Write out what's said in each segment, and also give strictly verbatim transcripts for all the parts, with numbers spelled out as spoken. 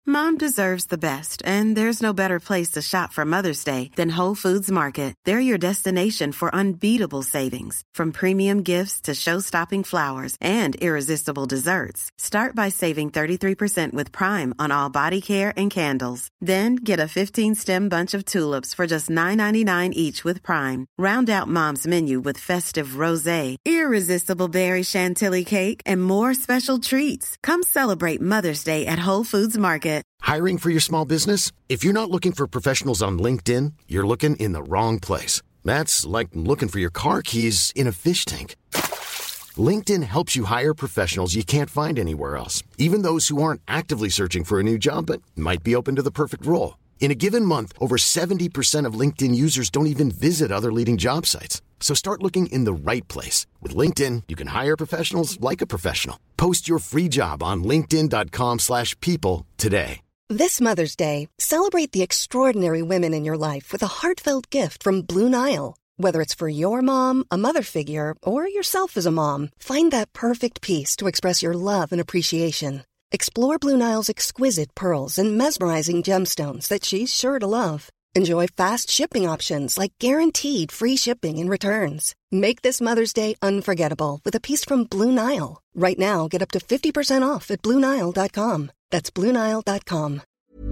Mom deserves the best, and there's no better place to shop for Mother's Day than Whole Foods Market. They're your destination for unbeatable savings, from premium gifts to show-stopping flowers and irresistible desserts. Start by saving thirty-three percent with Prime on all body care and candles. Then get a fifteen-stem bunch of tulips for just nine ninety-nine each with Prime. Round out Mom's menu with festive rosé, irresistible berry chantilly cake, and more special treats. Come celebrate Mother's Day at Whole Foods Market. Hiring for your small business? If you're not looking for professionals on LinkedIn, you're looking in the wrong place. That's like looking for your car keys in a fish tank. LinkedIn helps you hire professionals you can't find anywhere else, even those who aren't actively searching for a new job but might be open to the perfect role. In a given month, over seventy percent of LinkedIn users don't even visit other leading job sites. So start looking in the right place. With LinkedIn, you can hire professionals like a professional. Post your free job on linkedin.com slash people today. This Mother's Day, celebrate the extraordinary women in your life with a heartfelt gift from Blue Nile. Whether it's for your mom, a mother figure, or yourself as a mom, find that perfect piece to express your love and appreciation. Explore Blue Nile's exquisite pearls and mesmerizing gemstones that she's sure to love. Enjoy fast shipping options like guaranteed free shipping and returns. Make this Mother's Day unforgettable with a piece from Blue Nile. Right now, get up to fifty percent off at blue nile dot com. That's blue nile dot com.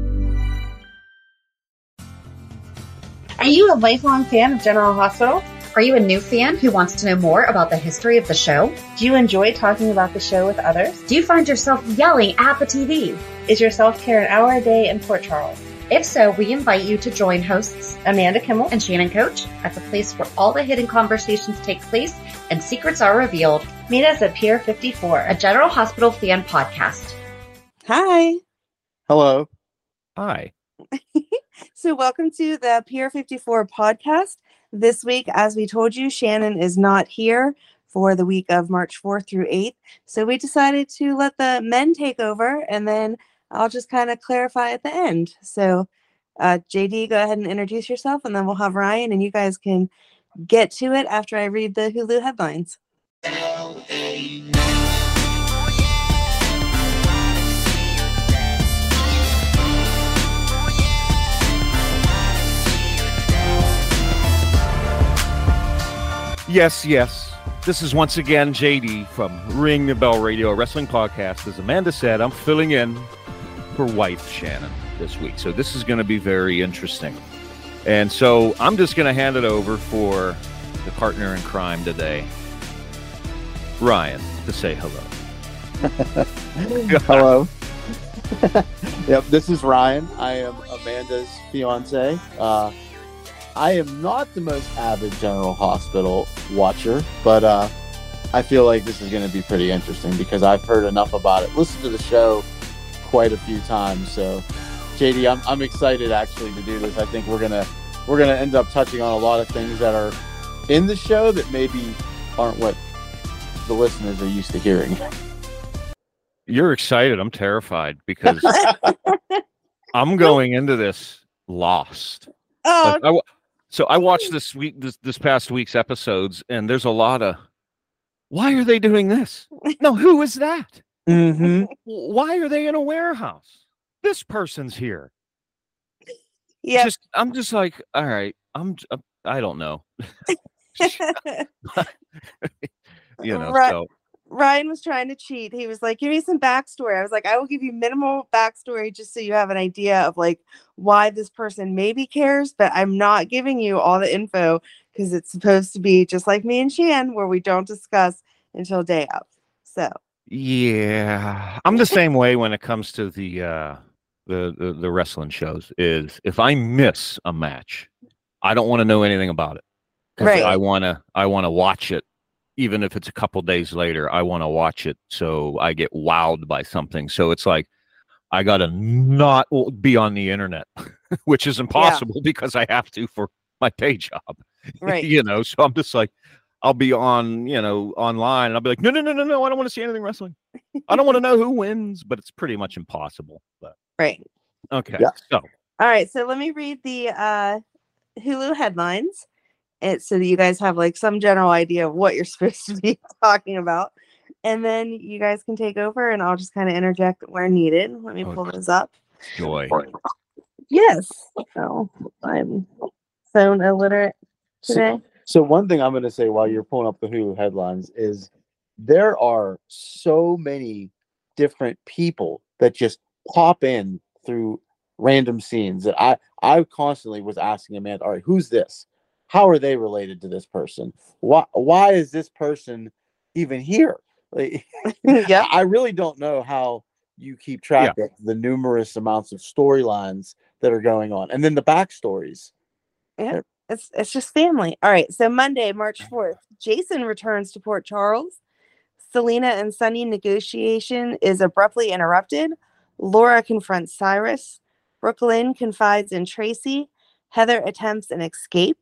Are you a lifelong fan of General Hospital? Are you a new fan who wants to know more about the history of the show? Do you enjoy talking about the show with others? Do you find yourself yelling at the T V? Is your self-care an hour a day in Port Charles? If so, we invite you to join hosts Amanda Kimmel and Shannon Coach at the place where all the hidden conversations take place and secrets are revealed. Meet us at Pier fifty-four, a General Hospital fan podcast. Hi. Hello. Hi. So welcome to the Pier fifty-four podcast. This week, as we told you, Shannon is not here for the week of March fourth through eighth. So we decided to let the men take over, and then I'll just kind of clarify at the end. So uh, J D, go ahead and introduce yourself, and then we'll have Ryan, and you guys can get to it after I read the Hulu headlines. Yes, yes. This is once again J D from Ring the Bell Radio, a wrestling podcast. As Amanda said, I'm filling in for wife Shannon this week. So this is going to be very interesting. And so I'm just going to hand it over for the partner in crime today, Ryan, to say hello. Hello. Yep, this is Ryan. I am Amanda's fiance. Uh, I am not the most avid General Hospital watcher, but uh, I feel like this is going to be pretty interesting because I've heard enough about it. Listened to the show quite a few times. So, J D, I'm I'm excited actually to do this. I think we're gonna we're gonna end up touching on a lot of things that are in the show that maybe aren't what the listeners are used to hearing. You're excited. I'm terrified because I'm going into this lost. Oh. Like, I, so I watched this week, this, this past week's episodes, and there's a lot of, why are they doing this? No, who is that? Mm-hmm. Why are they in a warehouse? This person's here. Yeah. Just, I'm just like, all right, I'm, I don't know. you know, right. so. Ryan was trying to cheat. He was like, give me some backstory. I was like, I will give you minimal backstory just so you have an idea of like why this person maybe cares, but I'm not giving you all the info because it's supposed to be just like me and Shan where we don't discuss until day of. So yeah, I'm the same way when it comes to the, uh, the, the, the wrestling shows is if I miss a match, I don't want to know anything about it. Right. I want to, I want to watch it. Even if it's a couple days later, I want to watch it so I get wowed by something. So it's like I got to not be on the internet, which is impossible yeah. because I have to for my day job. Right. you know, so I'm just like, I'll be on, you know, online and I'll be like, no, no, no, no, no. I don't want to see anything wrestling. I don't want to know who wins, but it's pretty much impossible. But right. Okay. Yeah. So. All right. So let me read the uh, Hulu headlines. It, so that you guys have like some general idea of what you're supposed to be talking about. And then you guys can take over and I'll just kind of interject where needed. Let me pull Okay. those up. Joy. Yes. Oh, I'm phone illiterate today. So, so one thing I'm going to say while you're pulling up the Hulu headlines is there are so many different people that just pop in through random scenes that I, I constantly was asking Amanda, all right, who's this? How are they related to this person? Why, why is this person even here? Like, Yeah. I really don't know how you keep track yeah. of the numerous amounts of storylines that are going on. And then the backstories. Yeah, it's it's just family. All right, so Monday, March fourth, Jason returns to Port Charles. Selena and Sunny negotiation is abruptly interrupted. Laura confronts Cyrus. Brooklyn confides in Tracy. Heather attempts an escape.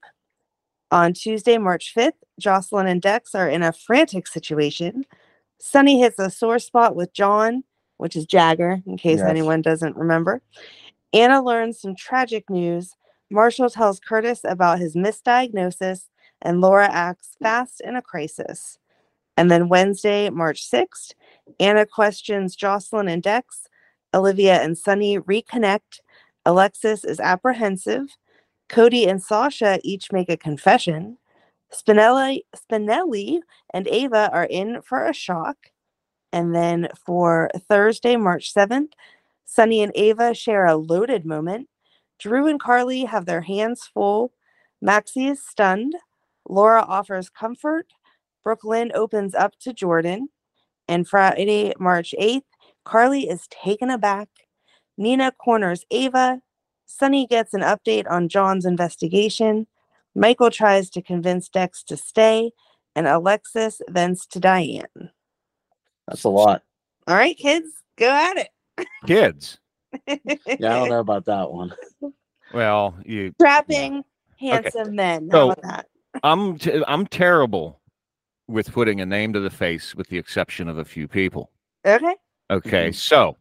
On Tuesday, March fifth, Jocelyn and Dex are in a frantic situation. Sunny hits a sore spot with John, which is Jagger, in case yes. anyone doesn't remember. Anna learns some tragic news. Marshall tells Curtis about his misdiagnosis, and Laura acts fast in a crisis. And then Wednesday, March sixth, Anna questions Jocelyn and Dex. Olivia and Sunny reconnect. Alexis is apprehensive. Cody and Sasha each make a confession. Spinelli, Spinelli and Ava are in for a shock. And then for Thursday, March seventh, Sunny and Ava share a loaded moment. Drew and Carly have their hands full. Maxie is stunned. Laura offers comfort. Brooklyn opens up to Jordan. And Friday, March eighth, Carly is taken aback. Nina corners Ava. Sunny gets an update on John's investigation. Michael tries to convince Dex to stay. And Alexis vents to Diane. That's a lot. All right, kids, go at it. Kids. Yeah, I don't know about that one. Well, you trapping yeah. handsome okay. men. How so, about that? I'm t- I'm terrible with putting a name to the face, with the exception of a few people. Okay. Okay. So,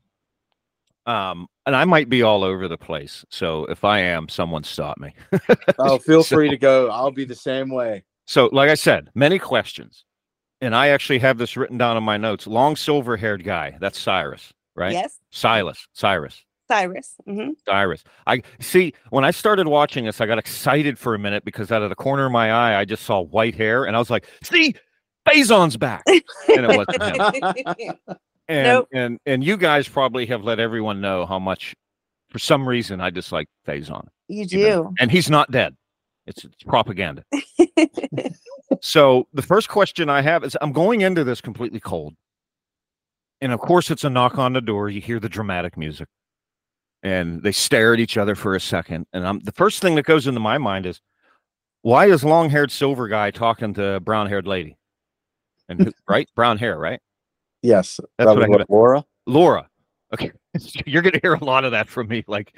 um, and I might be all over the place. So if I am, someone stop me. Oh, feel so, free to go. I'll be the same way. So, like I said, many questions, and I actually have this written down in my notes. Long silver-haired guy. That's Cyrus. Right? Yes. Silas. Cyrus. Cyrus. Mm-hmm. Cyrus. I see. When I started watching this, I got excited for a minute because out of the corner of my eye, I just saw white hair, and I was like, "See, Faison's back," and it wasn't him. And nope. and and you guys probably have let everyone know how much, for some reason, I dislike Faison. You do, even, and he's not dead. It's, it's propaganda. So the first question I have is: I'm going into this completely cold. And of course, it's a knock on the door. You hear the dramatic music, and they stare at each other for a second. And I'm the first thing that goes into my mind is, why is long-haired silver guy talking to brown-haired lady? And who, right, brown hair, right? Yes, that's that what I what, Laura. Laura. Okay, you're gonna hear a lot of that from me, like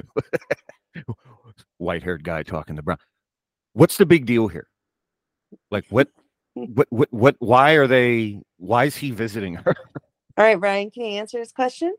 white-haired guy talking to brown. What's the big deal here? Like, what, what, what, what? Why are they? Why is he visiting her? All right, Ryan, can you answer his question?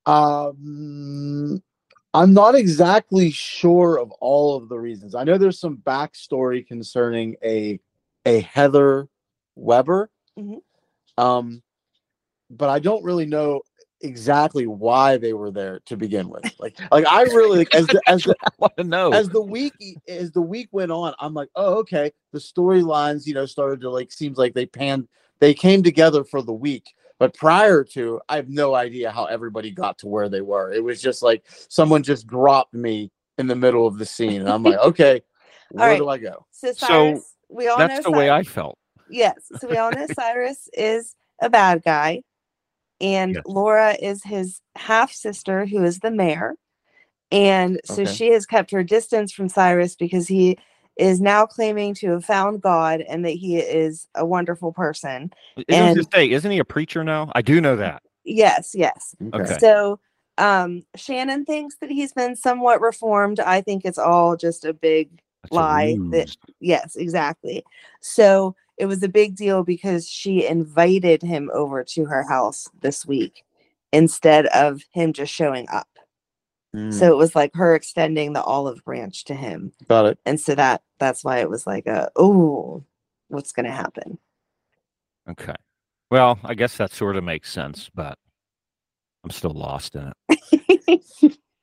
Um, I'm not exactly sure of all of the reasons. I know there's some backstory concerning a a Heather Weber, mm-hmm. um, but I don't really know exactly why they were there to begin with. Like, like I really like, as the, as the, I want to know as the week as the week went on. I'm like, oh, okay. The storylines, you know, started to like seems like they panned. They came together for the week. But prior to, I have no idea how everybody got to where they were. It was just like someone just dropped me in the middle of the scene. And I'm like, okay, where right. do I go? So, Cyrus, so we all that's know the Cyrus. way I felt. Yes. So we all know Cyrus is a bad guy. And yes. Laura is his half-sister, who is the mayor. And so okay. she has kept her distance from Cyrus because he is now claiming to have found God and that he is a wonderful person. And just say, isn't he a preacher now? I do know that. Yes, yes. Okay. So um, Shannon thinks that he's been somewhat reformed. I think it's all just a big That's lie. A that Yes, exactly. So it was a big deal because she invited him over to her house this week instead of him just showing up. So it was like her extending the olive branch to him. Got it. And so that that's why it was like, a, oh, what's going to happen? Okay. Well, I guess that sort of makes sense, but I'm still lost in it.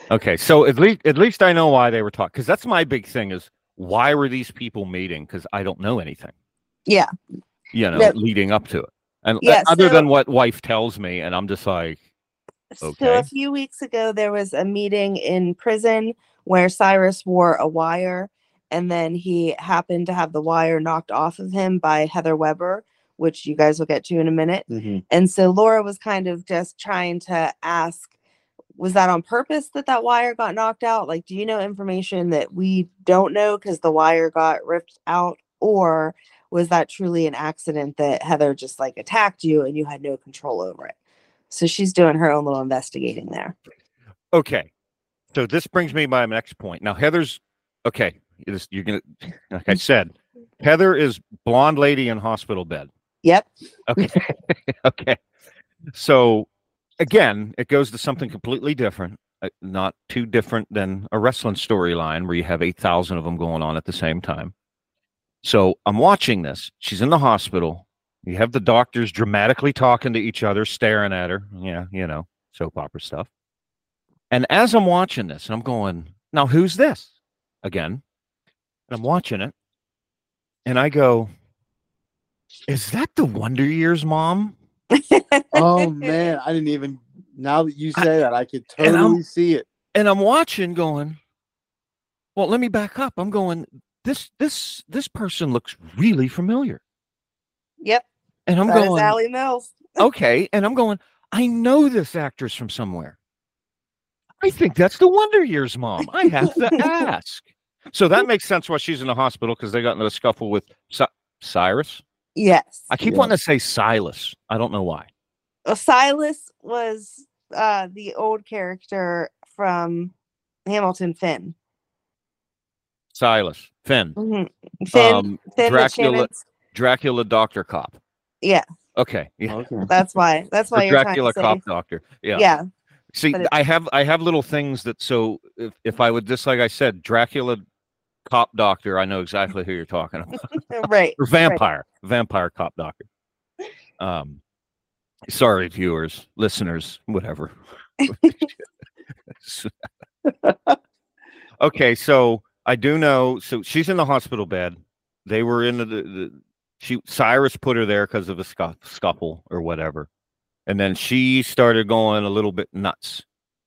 Okay, so at least at least I know why they were talking, because that's my big thing is why were these people meeting? Because I don't know anything. Yeah. You know, No. leading up to it, and Yeah, uh, other so- than what wife tells me, and I'm just like, So okay. a few weeks ago, there was a meeting in prison where Cyrus wore a wire, and then he happened to have the wire knocked off of him by Heather Weber, which you guys will get to in a minute. Mm-hmm. And so Laura was kind of just trying to ask, was that on purpose that that wire got knocked out? Like, do you know information that we don't know because the wire got ripped out? Or was that truly an accident that Heather just like attacked you and you had no control over it? So she's doing her own little investigating there. Okay, so this brings me to my next point. Now Heather's okay. Is you're gonna, like I said, Heather is blonde lady in hospital bed. Yep. Okay, okay. So again, it goes to something completely different, uh, not too different than a wrestling storyline where you have eight thousand of them going on at the same time. So I'm watching this. She's in the hospital. You have the doctors dramatically talking to each other, staring at her. Yeah, you know, soap opera stuff. And as I'm watching this, I'm going, now who's this? Again. And I'm watching it. And I go, is that the Wonder Years mom? Oh man, I didn't even. Now that you say that, I could And I'm- totally see it. And I'm watching going, well, let me back up. I'm going, this this this person looks really familiar. Yep. And I'm That is going, Allie Mills. okay. And I'm going, I know this actress from somewhere. I think that's the Wonder Years mom. I have to ask. So that makes sense why she's in the hospital, because they got into a scuffle with Cy- Cyrus. Yes. I keep Yeah. wanting to say Silas. I don't know why. Well, Silas was uh, the old character from Hamilton Finn. Silas. Finn. Mhm. Finn, Um, Finn with Dracula, Shannon's- Dracula Doctor Cop. Yeah, Okay. Yeah. Okay. that's why. That's why Or you're Dracula trying to Cop Doctor. say. Yeah. Yeah. See, but it- I have I have little things that, so if, if I would just, like I said, Dracula Cop Doctor, I know exactly who you're talking about. Right. Or vampire, vampire cop doctor. Um, sorry, viewers, listeners, whatever. Okay, so I do know. So she's in the hospital bed. They were in the, the, the she Cyrus put her there because of a scuff, scuffle or whatever, and then she started going a little bit nuts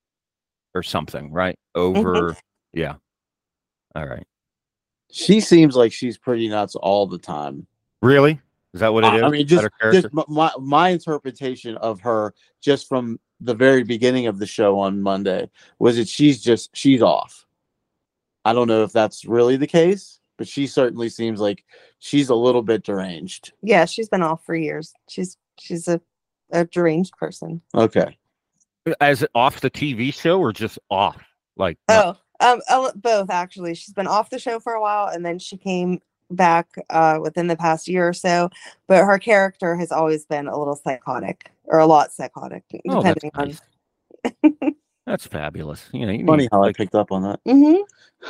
or something, right? Over, yeah. All right. She seems like she's pretty nuts all the time. Really? Is that what it is? I mean, Is that just, her character? just m- my my interpretation of her, just from the very beginning of the show on Monday, was that she's just she's off. I don't know if that's really the case, but she certainly seems like she's a little bit deranged. Yeah, she's been off for years. She's she's a, a deranged person. Okay. As off the T V show or just off? Like, not- Oh, um, uh, both actually. She's been off the show for a while, and then she came back uh, within the past year or so. But her character has always been a little psychotic, or a lot psychotic, oh, that's depending on. nice. That's fabulous. You know, you Funny need, how I like, picked up on that. Mhm.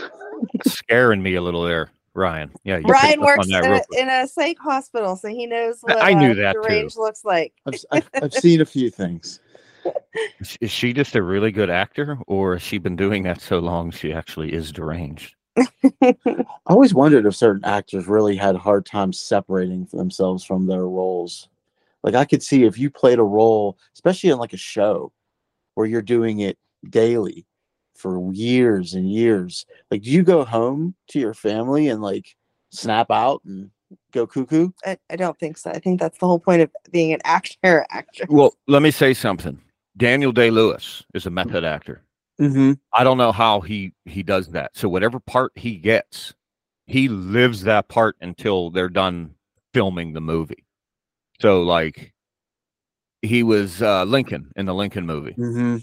scaring me a little there, Ryan. Yeah, you Ryan picked up works on in that real a, quick. in a psych hospital, so he knows what I knew uh, that, too. deranged looks like. I've, I've, I've seen a few things. Is- Is she just a really good actor, or has she been doing that so long she actually is deranged? I always wondered if certain actors really had a hard time separating themselves from their roles. Like, I could see if you played a role, especially in like a show where you're doing it daily for years and years. Like, do you go home to your family and like snap out and go cuckoo? I, I don't think so. I think that's the whole point of being an actor or actress. Well, let me say something. Daniel Day-Lewis is a method actor. Mm-hmm. I don't know how he he does that. So whatever part he gets, he lives that part until they're done filming the movie. So like, he was uh, Lincoln in the Lincoln movie. Mm-hmm.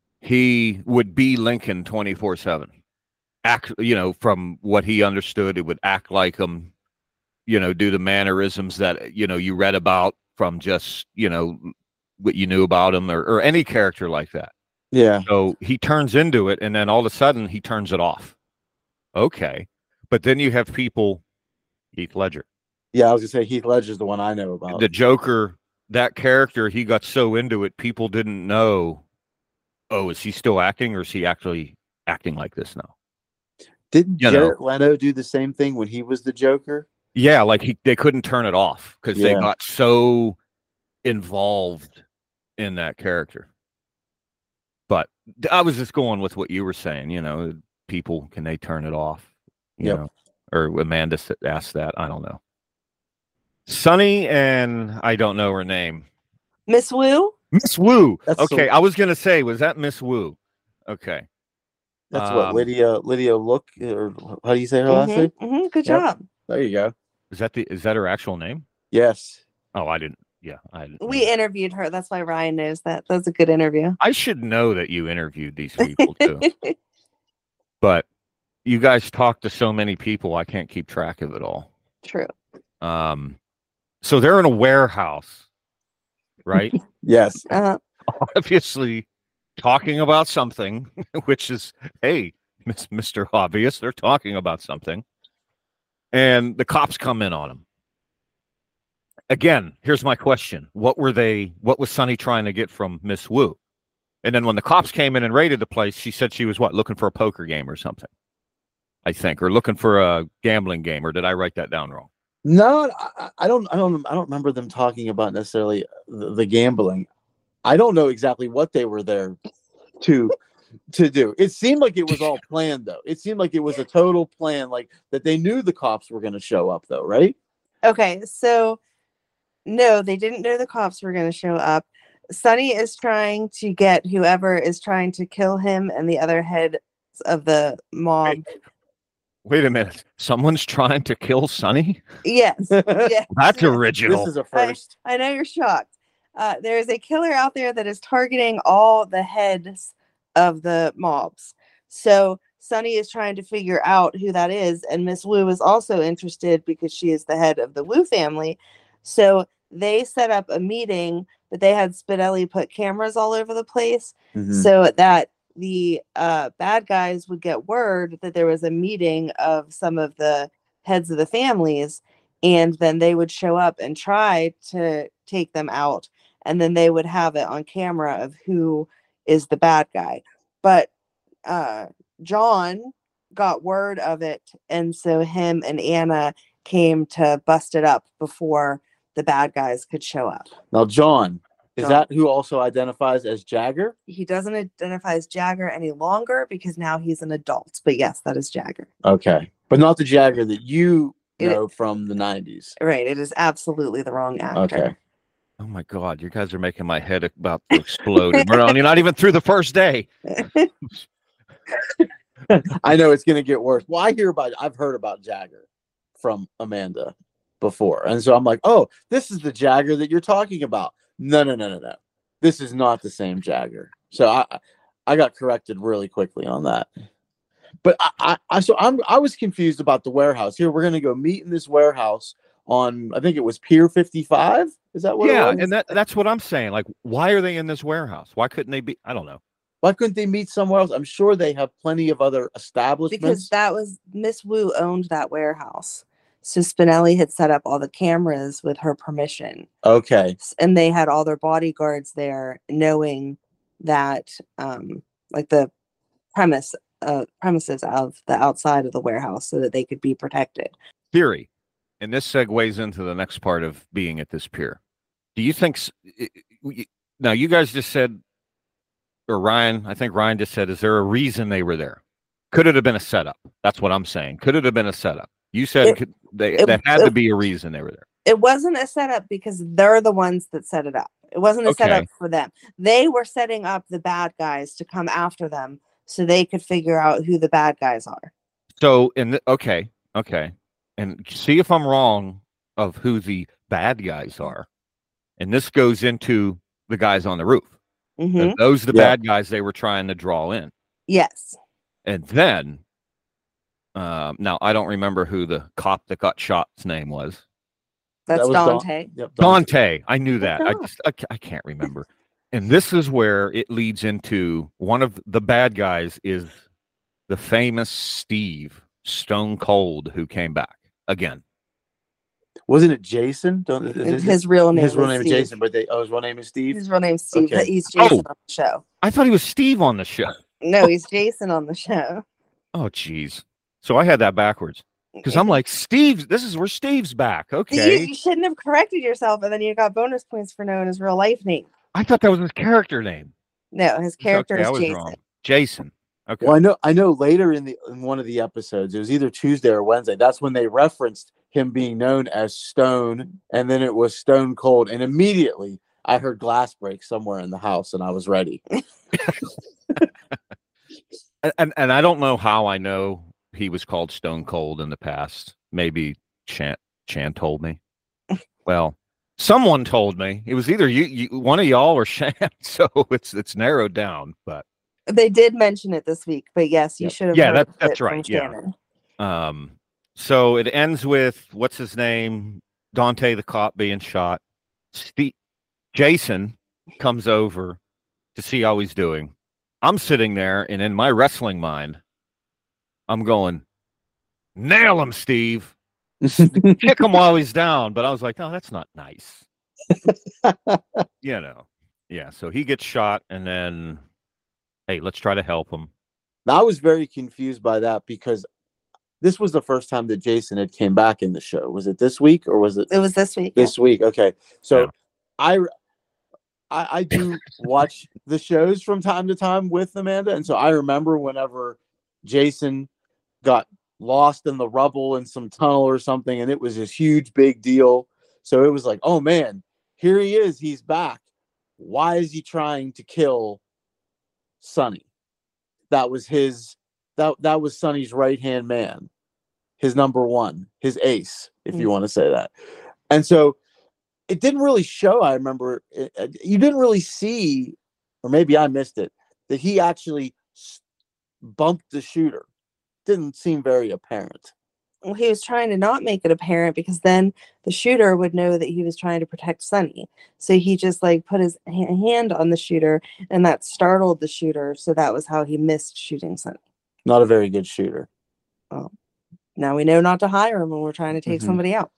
He would be Lincoln twenty-four seven. Act, you know, from what he understood, it would act like him, you know, do the mannerisms that, you know, you read about from just, you know, what you knew about him, or, or any character like that. Yeah. So he turns into it, and then all of a sudden he turns it off. Okay. But then you have people, Heath Ledger, Yeah, I was gonna say Heath Ledger's the one I know about. the Joker, that character, he got so into it, people didn't know oh, is he still acting, or is he actually acting like this now? Didn't You Jared know. Leto do the same thing when he was the Joker? Yeah, like he, they couldn't turn it off because they Yeah. got so involved in that character. But I was just going with what you were saying. You know, people, can they turn it off? You Yep. know, or Amanda s- asked that. I don't know. Sunny and I don't know her name. Miss Wu? Miss Wu. That's okay, so- I was gonna say, was that Miss Wu? Okay. That's what Um, Lydia Lydia Look, or how do you say her last name? Mm-hmm, mm-hmm, good Yep. job. There you go. Is that the is that her actual name? Yes. Oh, I didn't. Yeah, I didn't. We know. interviewed her. That's why Ryan knows that. That was a good interview. I should know that you interviewed these people too. But you guys talk to so many people, I can't keep track of it all. True. Um, so they're in a warehouse, right? Yes. Uh, Obviously talking about something, which is, hey, Miss Mister Obvious, they're talking about something. And the cops come in on them. Again, here's my question. What were they, what was Sunny trying to get from Miss Wu? And then when the cops came in and raided the place, she said she was what, looking for a poker game or something, I think, or looking for a gambling game, or did I write that down wrong? No, I, I don't. I don't. I don't remember them talking about necessarily the, the gambling. I don't know exactly what they were there to to do. It seemed like it was all planned, though. It seemed like it was a total plan, like that they knew the cops were going to show up, though, right? okay, so no, they didn't know the cops were going to show up. Sunny is trying to get whoever is trying to kill him and the other heads of the mob. Wait, wait a minute. Someone's trying to kill Sunny? Yes. yes. That's yes. original. This is a first. I know you're shocked. Uh, there is a killer out there that is targeting all the heads of the mobs. So Sunny is trying to figure out who that is, and Miss Wu is also interested because she is the head of the Wu family. So they set up a meeting, but they had Spinelli put cameras all over the place Mhm. so that the uh, bad guys would get word that there was a meeting of some of the heads of the families, and then they would show up and try to take them out, and then they would have it on camera of who is the bad guy. But uh, John got word of it, and so him and Anna came to bust it up before the bad guys could show up. Now, John, is John. that who also identifies as Jagger? He doesn't identify as Jagger any longer because now he's an adult. But yes, that is Jagger. Okay, but not the Jagger that you It- know from the nineties. Right. It is absolutely the wrong actor. Okay. Oh my God, you guys are making my head about to explode. And we're only not even through the first day. I know it's going to get worse. Well, I hear about, I've heard about Jagger from Amanda before. And so I'm like, oh, this is the Jagger that you're talking about. No, no, no, no, no. This is not the same Jagger. So I, I got corrected really quickly on that. But I, I, I so I'm, I was confused about the warehouse. Here, we're going to go meet in this warehouse on, I think it was Pier fifty-five. Is that what Yeah, it was? and that that's what I'm saying. Like, why are they in this warehouse? Why couldn't they be? I don't know. Why couldn't they meet somewhere else? I'm sure they have plenty of other establishments. Because that was Miss Wu owned that warehouse. So Spinelli had set up all the cameras with her permission. Okay. S- And they had all their bodyguards there knowing that um like the premise uh premises of the outside of the warehouse so that they could be protected. Theory, and this segues into the next part of being at this pier. Do you think? s- i- i- Now, you guys just said, or Ryan, I think Ryan just said, is there a reason they were there? Could it have been a setup? That's what I'm saying. Could it have been a setup? You said It- could, they it- there had to it- be a reason they were there. It wasn't a setup because they're the ones that set it up. It wasn't a Okay. setup for them. They were setting up the bad guys to come after them so they could figure out who the bad guys are. So, in the, okay, okay, and see if I'm wrong of who the bad guys are. And this goes into the guys on the roof. hmm And those are the Yeah. bad guys they were trying to draw in. Yes. And then, um, now I don't remember who the cop that got shot's name was. That's That was Don- Dante. Yep, Dante. I knew that. I Good just I, ca- I can't remember. And this is where it leads into one of the bad guys is the famous Steve Stone Cold who came back again. Wasn't it Jason? Don't His, his real name. His real is name Steve. is Jason, but they oh, his real name is Steve. His real name's Steve. Okay. He's Jason Oh. on the show. I thought he was Steve on the show. No, he's Jason on the show. Oh, jeez. So I had that backwards because I'm like, Steve, this is where Steve's back. Okay. You, you shouldn't have corrected yourself, and then you got bonus points for knowing his real life name. I thought that was his character name. No, his character Okay, I is was Jason. wrong. Jason. Okay. Well, I know. I know. Later in the in one of the episodes, it was either Tuesday or Wednesday. That's when they referenced him being known as Stone, and then it was Stone Cold. And immediately, I heard glass break somewhere in the house, and I was ready. and, and and I don't know how I know he was called Stone Cold in the past. Maybe Chan Chan told me. Well, someone told me. It was either you, you one of y'all, or Shan. So it's it's narrowed down, but. They did mention it this week, but yes, you Yep. should have. Yeah, heard that, it that's from right. Yeah. Shannon. Um, so it ends with what's his name? Dante the cop being shot. Steve, Jason comes over to see how he's doing. I'm sitting there, and in my wrestling mind, I'm going, nail him, Steve. Kick him while he's down. But I was like, no, that's not nice. You know. Yeah. So he gets shot, and then. Hey, let's try to help him. I was very confused by that because this was the first time that Jason had came back in the show. Was it this week or was it? It was this week. This week. Okay. So Yeah. I, I, I do watch the shows from time to time with Amanda. And so I remember whenever Jason got lost in the rubble in some tunnel or something, and it was this huge, big deal. So it was like, oh man, here he is. He's back. Why is he trying to kill Sonny? That was his that that was Sonny's right hand man, his number one, his ace, if you want to say that. And so it didn't really show. I remember it, you didn't really see, or maybe I missed it, that he actually bumped the shooter. Didn't seem very apparent. Well, he was trying to not make it apparent because then the shooter would know that he was trying to protect Sonny. So he just like put his ha- hand on the shooter, and that startled the shooter. So that was how he missed shooting Sonny. Not a very good shooter. Well, now we know not to hire him when we're trying to take Mhm. somebody out.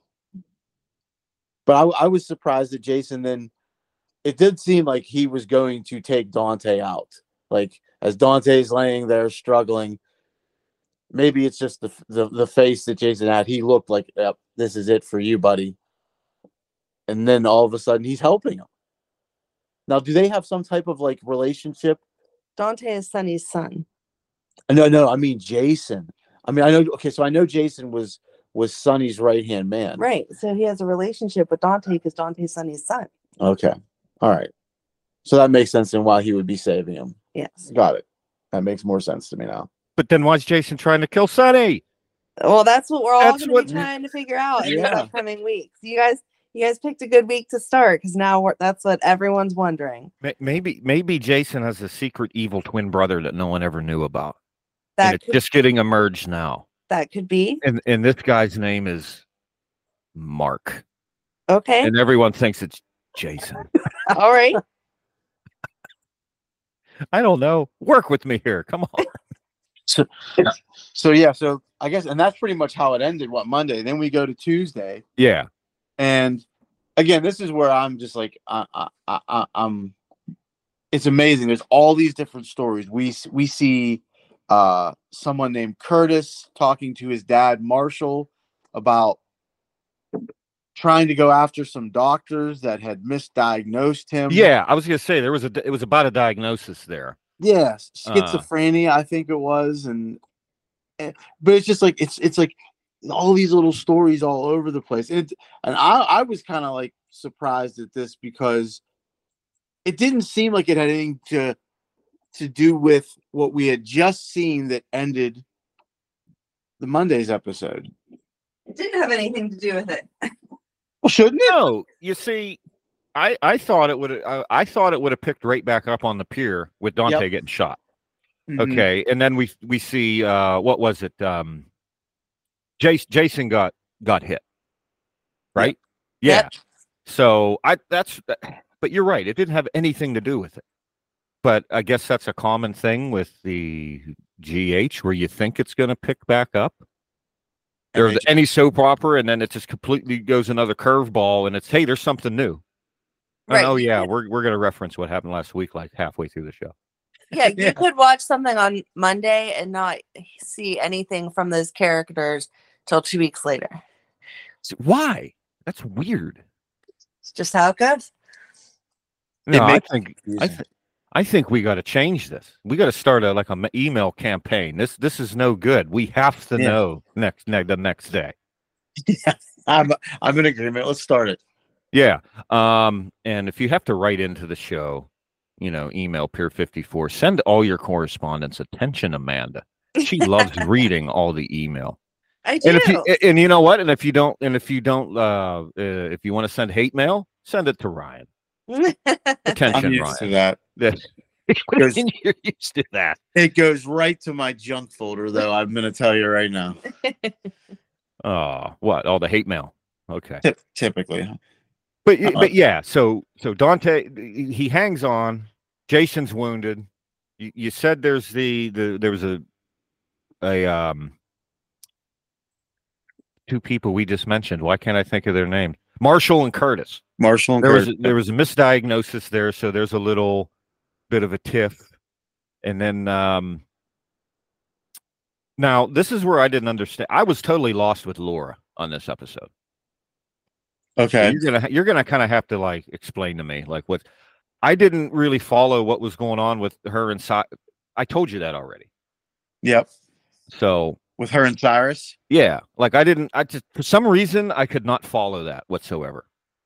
But I, I was surprised that Jason then, it did seem like he was going to take Dante out. Like as Dante's laying there struggling, maybe it's just the, the the face that Jason had. He looked like, yep, this is it for you, buddy. And then all of a sudden, he's helping him. Now, do they have some type of like relationship? Dante is Sonny's son. No, no, I mean Jason. I mean, I know. Okay, so I know Jason was was Sonny's right hand man. Right. So he has a relationship with Dante because Dante's Sonny's son. Okay, all right. So that makes sense in why he would be saving him. Yes. Got it. That makes more sense to me now. But then why's Jason trying to kill Sonny? Well, that's what we're all That's going to what- be trying to figure out in Yeah. the upcoming weeks. You guys, you guys picked a good week to start because now we're, that's what everyone's wondering. May- Maybe maybe Jason has a secret evil twin brother that no one ever knew about. That and it's could, just getting emerged now. that could be And and this guy's name is Mark. okay. And everyone thinks it's Jason. All right. I don't know. Work with me here. Come on. So, so yeah, so I guess, and that's pretty much how it ended. What, Monday? Then we go to Tuesday, Yeah. and again, this is where I'm just like, I, I, I, I- I'm. It's amazing. There's all these different stories. We we see uh, someone named Curtis talking to his dad Marshall about trying to go after some doctors that had misdiagnosed him. Yeah, I was gonna say there was a it was about a diagnosis there. Yes, Uh. schizophrenia, I think it was, and, and but it's just like it's it's like all these little stories all over the place. And, and I I was kind of like surprised at this because it didn't seem like it had anything to to do with what we had just seen that ended the Monday's episode. It didn't have anything to do with it. Well, shouldn't it? No, you see, I I thought it would I, I thought it would have picked right back up on the pier with Dante Yep. getting shot. Mhm. Okay, and then we we see uh what was it? Um Jason Jason got got hit. Right? Yeah. Yep. So I that's but you're right, it didn't have anything to do with it. But I guess that's a common thing with the G H where you think it's going to pick back up. There's they- any soap opera, and then it just completely goes another curveball, and it's, hey, there's something new. Right. Oh yeah, we're we're gonna reference what happened last week, like halfway through the show. Yeah, you Yeah. could watch something on Monday and not see anything from those characters till two weeks later. So why? That's weird. It's just how it goes. No, I makes it think I, confusing. th- I think we got to change this. We got to start a like a m- email campaign. This this is no good. We have to Yeah. know next ne- the next day. I'm I'm in agreement. Let's start it. Yeah. Um. And if you have to write into the show, you know, email Pier fifty-four. Send all your correspondence. Attention, Amanda. She loves reading all the email. I do. And if you and you know what? And if you don't, and if you don't, uh, uh if you want to send hate mail, send it to Ryan. Attention, I'm used Ryan. to that. Yeah. Goes- You're used to that. It goes right to my junk folder, though. I'm going to tell you right now. Oh, what? All the hate mail. Okay. Typ- typically, But y- Uh-uh. but yeah, so so Dante he he hangs on. Jason's wounded. You, you said there's the the there was a a um two people we just mentioned. Why can't I think of their names? Marshall and Curtis. Marshall and There was Curtis. there was a misdiagnosis there, so there's a little bit of a tiff. And then um now this is where I didn't understand. I was totally lost with Laura on this episode. So Okay. you're gonna you're gonna kind of have to like explain to me like what I didn't really follow what was going on with her and Cy- I told you that already. Yep. So With her and Cyrus. yeah, like I didn't. I just for some reason I could not follow that whatsoever.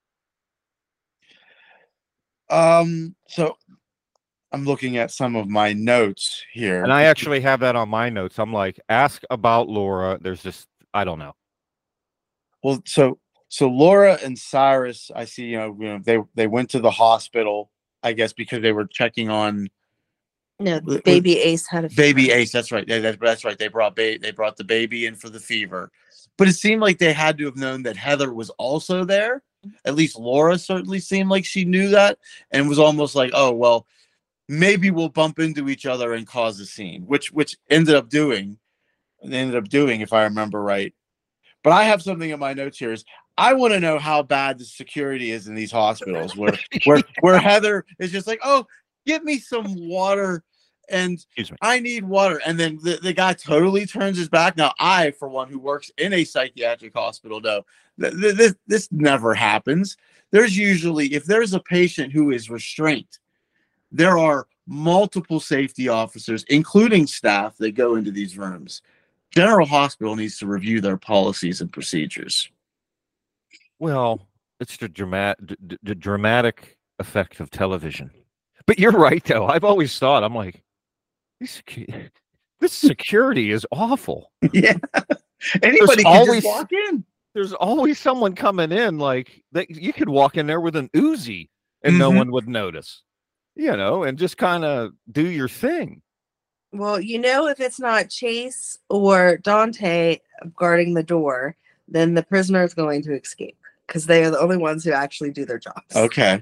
Um. So I'm looking at some of my notes here, And I actually have that on my notes. I'm like, ask about Laura. There's just I don't know. Well, so so Laura and Cyrus, I see. You know, you know, they they went to the hospital, I guess, because they were checking on No, With- baby Ace had a baby fever. Ace. That's right. They- That's, that's right. They brought ba- they brought the baby in for the fever, but it seemed like they had to have known that Heather was also there. At least Laura certainly seemed like she knew that, and was almost like, oh well, maybe we'll bump into each other and cause a scene, which which ended up doing, they ended up doing, if I remember right. But I have something in my notes here. Is I want to know how bad the security is in these hospitals, where where where Heather is just like, oh, get me some water, and Excuse me. I need water, and then the, the guy totally turns his back. Now, I, for one, who works in a psychiatric hospital, know that th- this this never happens. There's usually, if there's a patient who is restrained, there are multiple safety officers, including staff, that go into these rooms. General Hospital needs to review their policies and procedures. Well, it's the dramatic d- d- the dramatic effect of television. But you're right though. I've always thought I'm like this secu- this security is awful. Yeah, anybody can always- just walk in. There's always someone coming in like that. You could walk in there with an Uzi and no Mhm. one would notice, you know, and just kind of do your thing. Well, you know, if it's not Chase or Dante guarding the door, then the prisoner is going to escape because they are the only ones who actually do their jobs. Okay.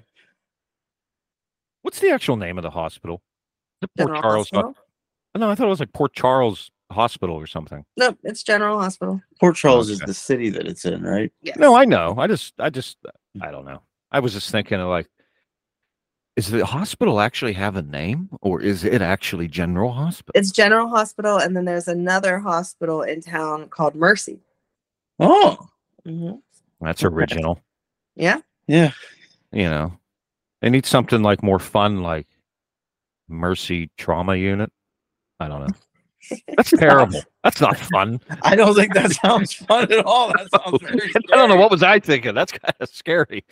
What's the actual name of the hospital? The Port General Charles. Hospital? No, I thought it was like Port Charles Hospital or something. No, it's General Hospital. Port Charles is Okay. the city that it's in, right? Yes. No, I know. I just, I just, I don't know. I was just thinking of like, is the hospital actually have a name, or is it actually General Hospital? It's General Hospital, and then there's another hospital in town called Mercy. Oh, hmm That's original. Yeah. yeah. You know, they need something like more fun, like Mercy Trauma Unit. I don't know. That's terrible. That's not fun. I don't think that sounds fun at all. That sounds very I don't know scary. what was I thinking. That's kind of scary.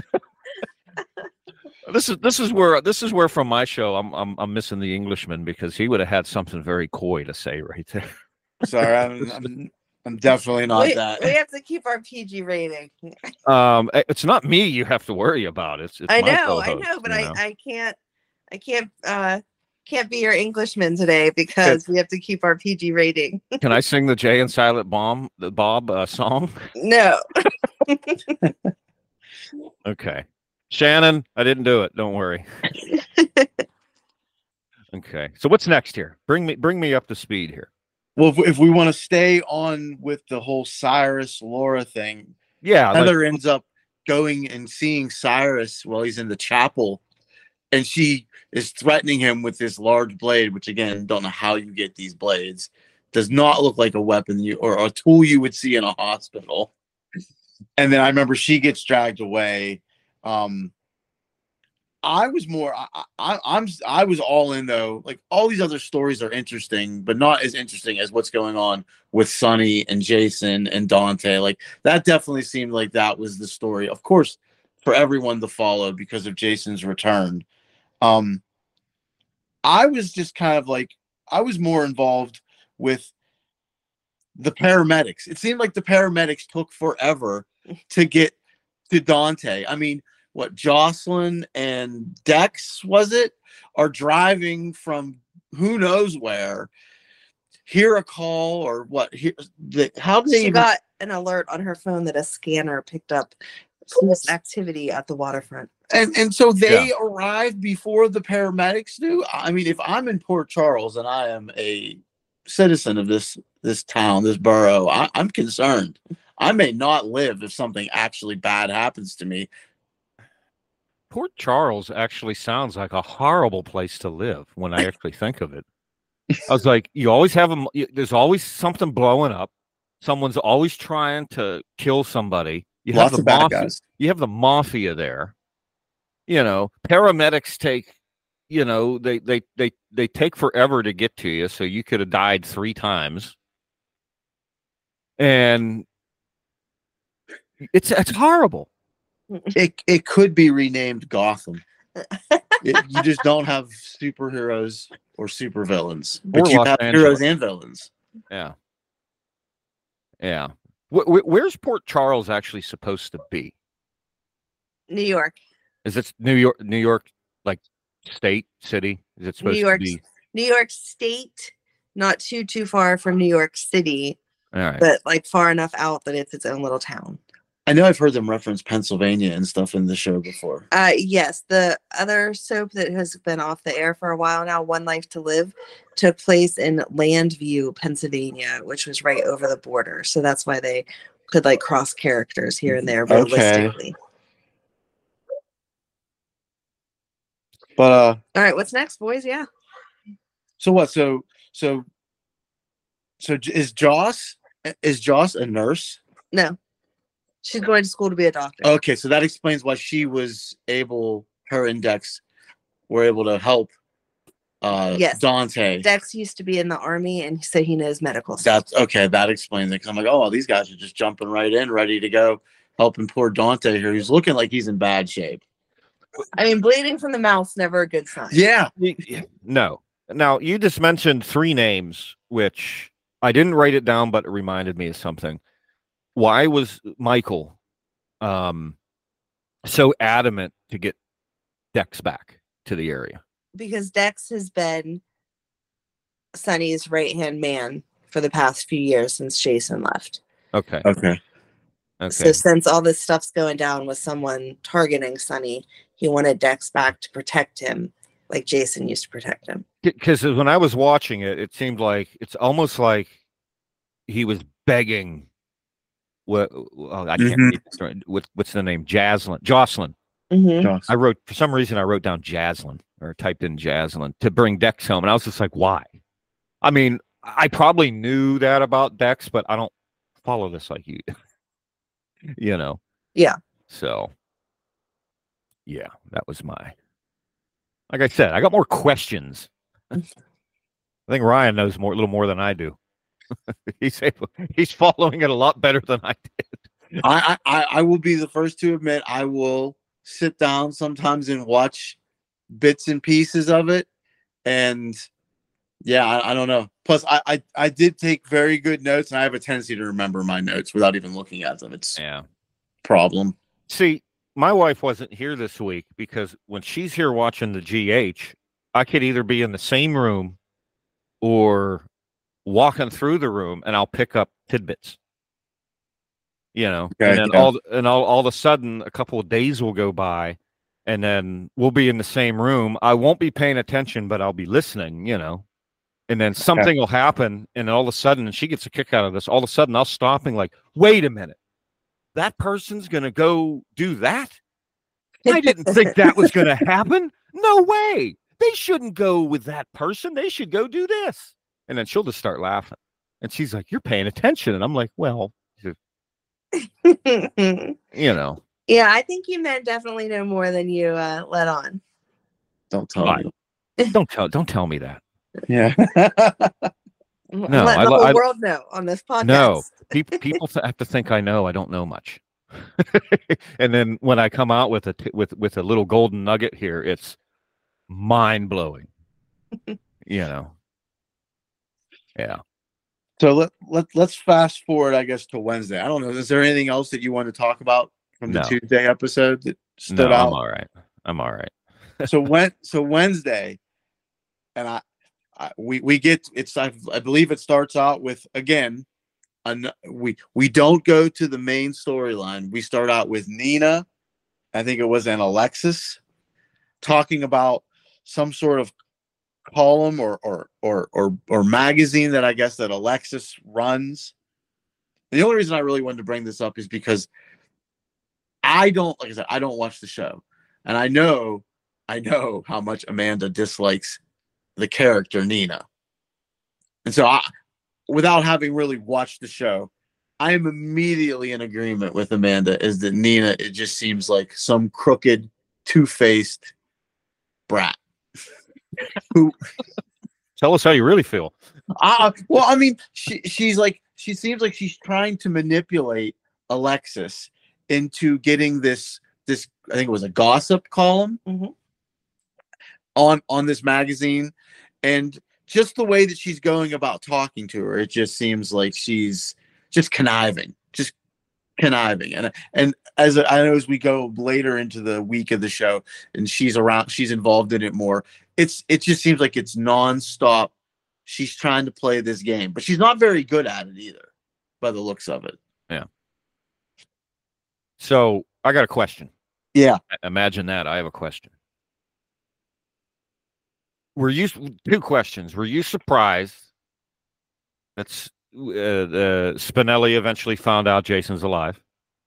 This is this is where this is where from my show I'm I'm I'm missing the Englishman because he would have had something very coy to say right there. Sorry, I'm, I'm, I'm definitely not we, that. we have to keep our P G rating. Um, eh, it's not me you have to worry about. It's, it's I my know, I co-host, know, but you I, know? I can't, I can't, uh, can't be your Englishman today because we have to keep our P G rating. Can I sing the Jay and Silent Bomb the Bob uh, song? No. Okay, Shannon, I didn't do it. Don't worry. Okay, so what's next here? Bring me bring me up to speed here. Well, if, if we want to stay on with the whole Cyrus Laura thing, Yeah, Heather like, ends up going and seeing Cyrus while he's in the chapel, and she is threatening him with this large blade, which again, don't know how you get these blades. Does not look like a weapon you or a tool you would see in a hospital. And then I remember she gets dragged away. Um, I was more, I, I, I'm, I was all in though. Like all these other stories are interesting, but not as interesting as what's going on with Sonny and Jason and Dante. Like that definitely seemed like that was the story, of course, for everyone to follow because of Jason's return. Um, I was just kind of like, I was more involved with the paramedics. It seemed like the paramedics took forever to get to Dante. I mean, what, Jocelyn and Dex, was it, are driving from who knows where, hear a call or what? Hear, the, how did they She even... got an alert on her phone that a scanner picked up police activity at the waterfront. And and so they Yeah. arrive before the paramedics do. I mean, if I'm in Port Charles and I am a citizen of this this town, this borough, I, I'm concerned. I may not live if something actually bad happens to me. Port Charles actually sounds like a horrible place to live when I actually think of it. I was like, you always have a, there's always something blowing up. Someone's always trying to kill somebody. You Lots have the of bad mafia, guys. you have the mafia there. You know, paramedics take, you know, they they they they take forever to get to you, so you could have died three times. And it's it's horrible. It it could be renamed Gotham. It, you just don't have superheroes or supervillains, but Or you Los have Angeles. heroes and villains. Yeah. Yeah. Wh- wh- where's Port Charles actually supposed to be? New York. Is it New York, New York, like state, city? Is it supposed New York, to be? New York State, not too too far from New York City, All right. but like far enough out that it's its own little town. I know I've heard them reference Pennsylvania and stuff in the show before. Uh, yes, the other soap that has been off the air for a while now, One Life to Live, took place in Landview, Pennsylvania, which was right over the border. So that's why they could like cross characters here and there Okay. realistically. But uh, All right, what's next, boys? Yeah. so what? So so so J- is Joss is Joss a nurse? No. She's going to school to be a doctor. Okay, so that explains why she was able, her and Dex were able to help uh Yes. Dante. Dex used to be in the army, and so he knows medical stuff. That's okay. That explains it. Cause I'm like, oh, these guys are just jumping right in, ready to go, helping poor Dante here. He's looking like he's in bad shape. I mean, bleeding from the mouth's never a good sign. Yeah. No. Now, you just mentioned three names, which I didn't write it down, but it reminded me of something. Why was Michael um, so adamant to get Dex back to the area? Because Dex has been Sonny's right-hand man for the past few years since Jason left. Okay. Okay. Okay. So since all this stuff's going down with someone targeting Sonny, he wanted Dex back to protect him like Jason used to protect him. Because when I was watching it, it seemed like it's almost like he was begging. What well, I can't. Mhm. What, what's the name? Jaslyn. Jocelyn. Mm-hmm. Joss. I wrote for some reason. I wrote down Jaslyn or typed in Jaslyn to bring Dex home, and I was just like, why? I mean, I probably knew that about Dex, but I don't follow this like you. You know. Yeah. So. Yeah, that was my. Like I said, I got more questions. I think Ryan knows more, a little more than I do. he's able, he's following it a lot better than I did. I, I I will be the first to admit I will sit down sometimes and watch bits and pieces of it, and yeah, I, I don't know. Plus, I, I I did take very good notes, and I have a tendency to remember my notes without even looking at them. It's Yeah. a problem. See, my wife wasn't here this week because when she's here watching the G H, I could either be in the same room or walking through the room, and I'll pick up tidbits. You know, Okay, and then yeah. all and all, all of a sudden, a couple of days will go by, and then we'll be in the same room. I won't be paying attention, but I'll be listening. You know, And then something will happen, and all of a sudden, and she gets a kick out of this. All of a sudden, I'll stop and like, wait a minute, that person's gonna go do that? I didn't think that was gonna happen. No way. They shouldn't go with that person. They should go do this. And then she'll just start laughing, and she's like, "You're paying attention," and I'm like, "Well, you know." Yeah, I think you men definitely know more than you uh, let on. Don't tell Right. me. Don't tell. Don't tell me that. Yeah. No, let I- the whole I- world know on this podcast. No, people people th- have to think I know. I don't know much. And then when I come out with a t- with with a little golden nugget here, it's mind blowing. You know. Yeah. So let, let, let's fast forward, I guess, to Wednesday. I don't know. Is there anything else that you want to talk about from the No. Tuesday episode that stood No, out? I'm all right. I'm all right. so when so Wednesday, and I, I we we get it's I, I believe it starts out with again, an, we we don't go to the main storyline. We start out with Nina, I think it was, and Alexis talking about some sort of column or or or or or magazine that I guess that Alexis runs. The only reason I really wanted to bring this up is because I don't, like I said, I don't watch the show, and I know, I know how much Amanda dislikes the character Nina, and so I, without having really watched the show, I am immediately in agreement with Amanda. Is that Nina? It just seems like some crooked, two-faced brat. Who? Tell us how you really feel. Uh, well, I mean, she she's like she seems like she's trying to manipulate Alexis into getting this this I think it was a gossip column Mhm. on on this magazine, and just the way that she's going about talking to her, it just seems like she's just conniving, just conniving. And and as I know, as we go later into the week of the show, and she's around, she's involved in it more. It's it just seems like it's nonstop. She's trying to play this game, but she's not very good at it either, by the looks of it. So I got a question. Yeah. Imagine that. I have a question. Were you two questions? Were you surprised that uh, uh, Spinelli eventually found out Jason's alive?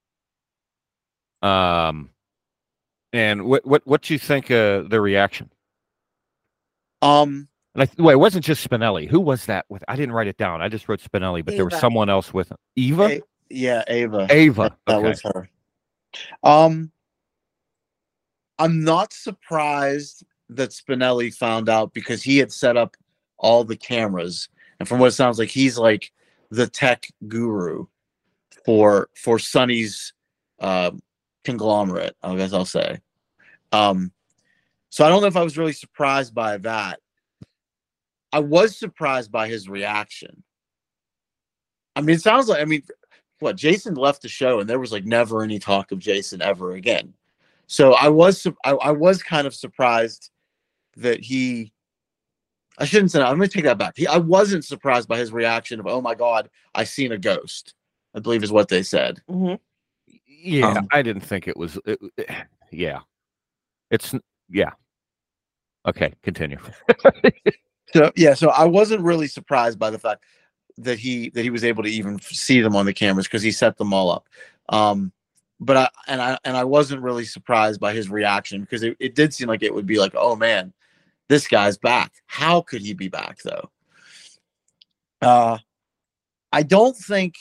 Um, and what what what do you think uh, the reaction? Um. Like, well, it wasn't just Spinelli. Who was that with? I didn't write it down. I just wrote Spinelli, but there was Ava. someone else with him. Eva. A- yeah, Ava. Ava. That, that Okay. was her. Um. I'm not surprised that Spinelli found out because he had set up all the cameras, and from what it sounds like, he's like the tech guru for for Sonny's uh, conglomerate. I guess I'll say. Um, so I don't know if I was really surprised by that. I was surprised by his reaction. I mean, it sounds like I mean, what Jason left the show, and there was like never any talk of Jason ever again. So I was I, I was kind of surprised that he. I shouldn't say that. I'm going to take that back. He, I wasn't surprised by his reaction of, "Oh my God, I seen a ghost." I believe is what they said. Mhm. Yeah, Um, I didn't think it was. It, yeah, it's yeah. Okay, continue. So yeah, so I wasn't really surprised by the fact that he that he was able to even see them on the cameras because he set them all up. Um, but I and I and I wasn't really surprised by his reaction because it, it did seem like it would be like, oh man, this guy's back. How could he be back though? Uh, I don't think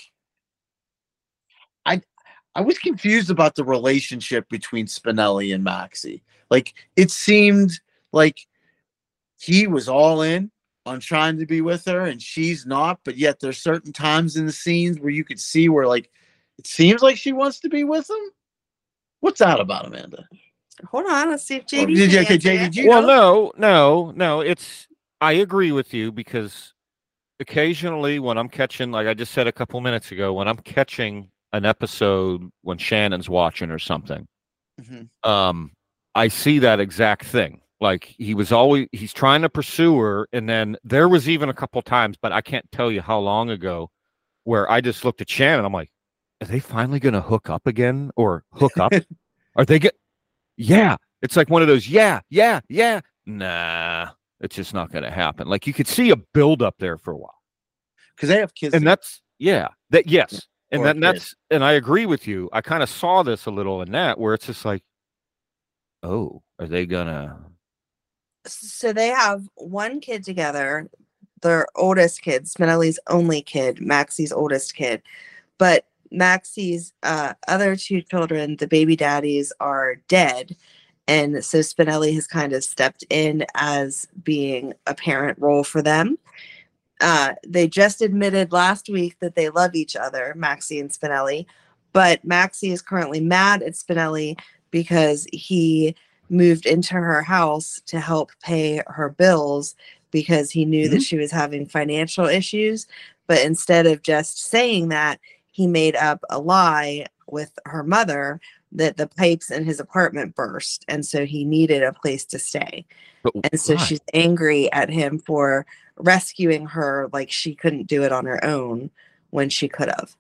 I I was confused about the relationship between Spinelli and Maxie. Like it seemed like he was all in on trying to be with her and she's not, but yet there's certain times in the scenes where you could see where like it seems like she wants to be with him. What's that about, Amanda? Hold on, let's see if J D. Or did you, can okay, answer Jay, it. did you Well, know? no, no, no. It's I agree with you because occasionally when I'm catching, like I just said a couple minutes ago, when I'm catching an episode when Shannon's watching or something, Mhm. um, I see that exact thing. Like he was always he's trying to pursue her, and then there was even a couple times, but I can't tell you how long ago, where I just looked at Shannon. I'm like, are they finally going to hook up again or hook up? Are they get? Yeah, it's like one of those. Yeah, yeah, yeah. Nah, It's just not going to happen. Like you could see a build up there for a while. Because they have kids. And that's, yeah, that, yes. And Poor then that's, and I agree with you. I kind of saw this a little in that where it's just like, oh, are they gonna? So they have one kid together, their oldest kid, Spinelli's only kid, Maxie's oldest kid. But Maxie's uh, other two children, the baby daddies, are dead. And so Spinelli has kind of stepped in as being a parent role for them. Uh, they just admitted last week that they love each other, Maxie and Spinelli. But Maxie is currently mad at Spinelli because he moved into her house to help pay her bills because he knew mm-hmm. that she was having financial issues. But instead of just saying that, he made up a lie with her mother that the pipes in his apartment burst. And so he needed a place to stay. But and so why? She's angry at him for rescuing her like she couldn't do it on her own when she could have.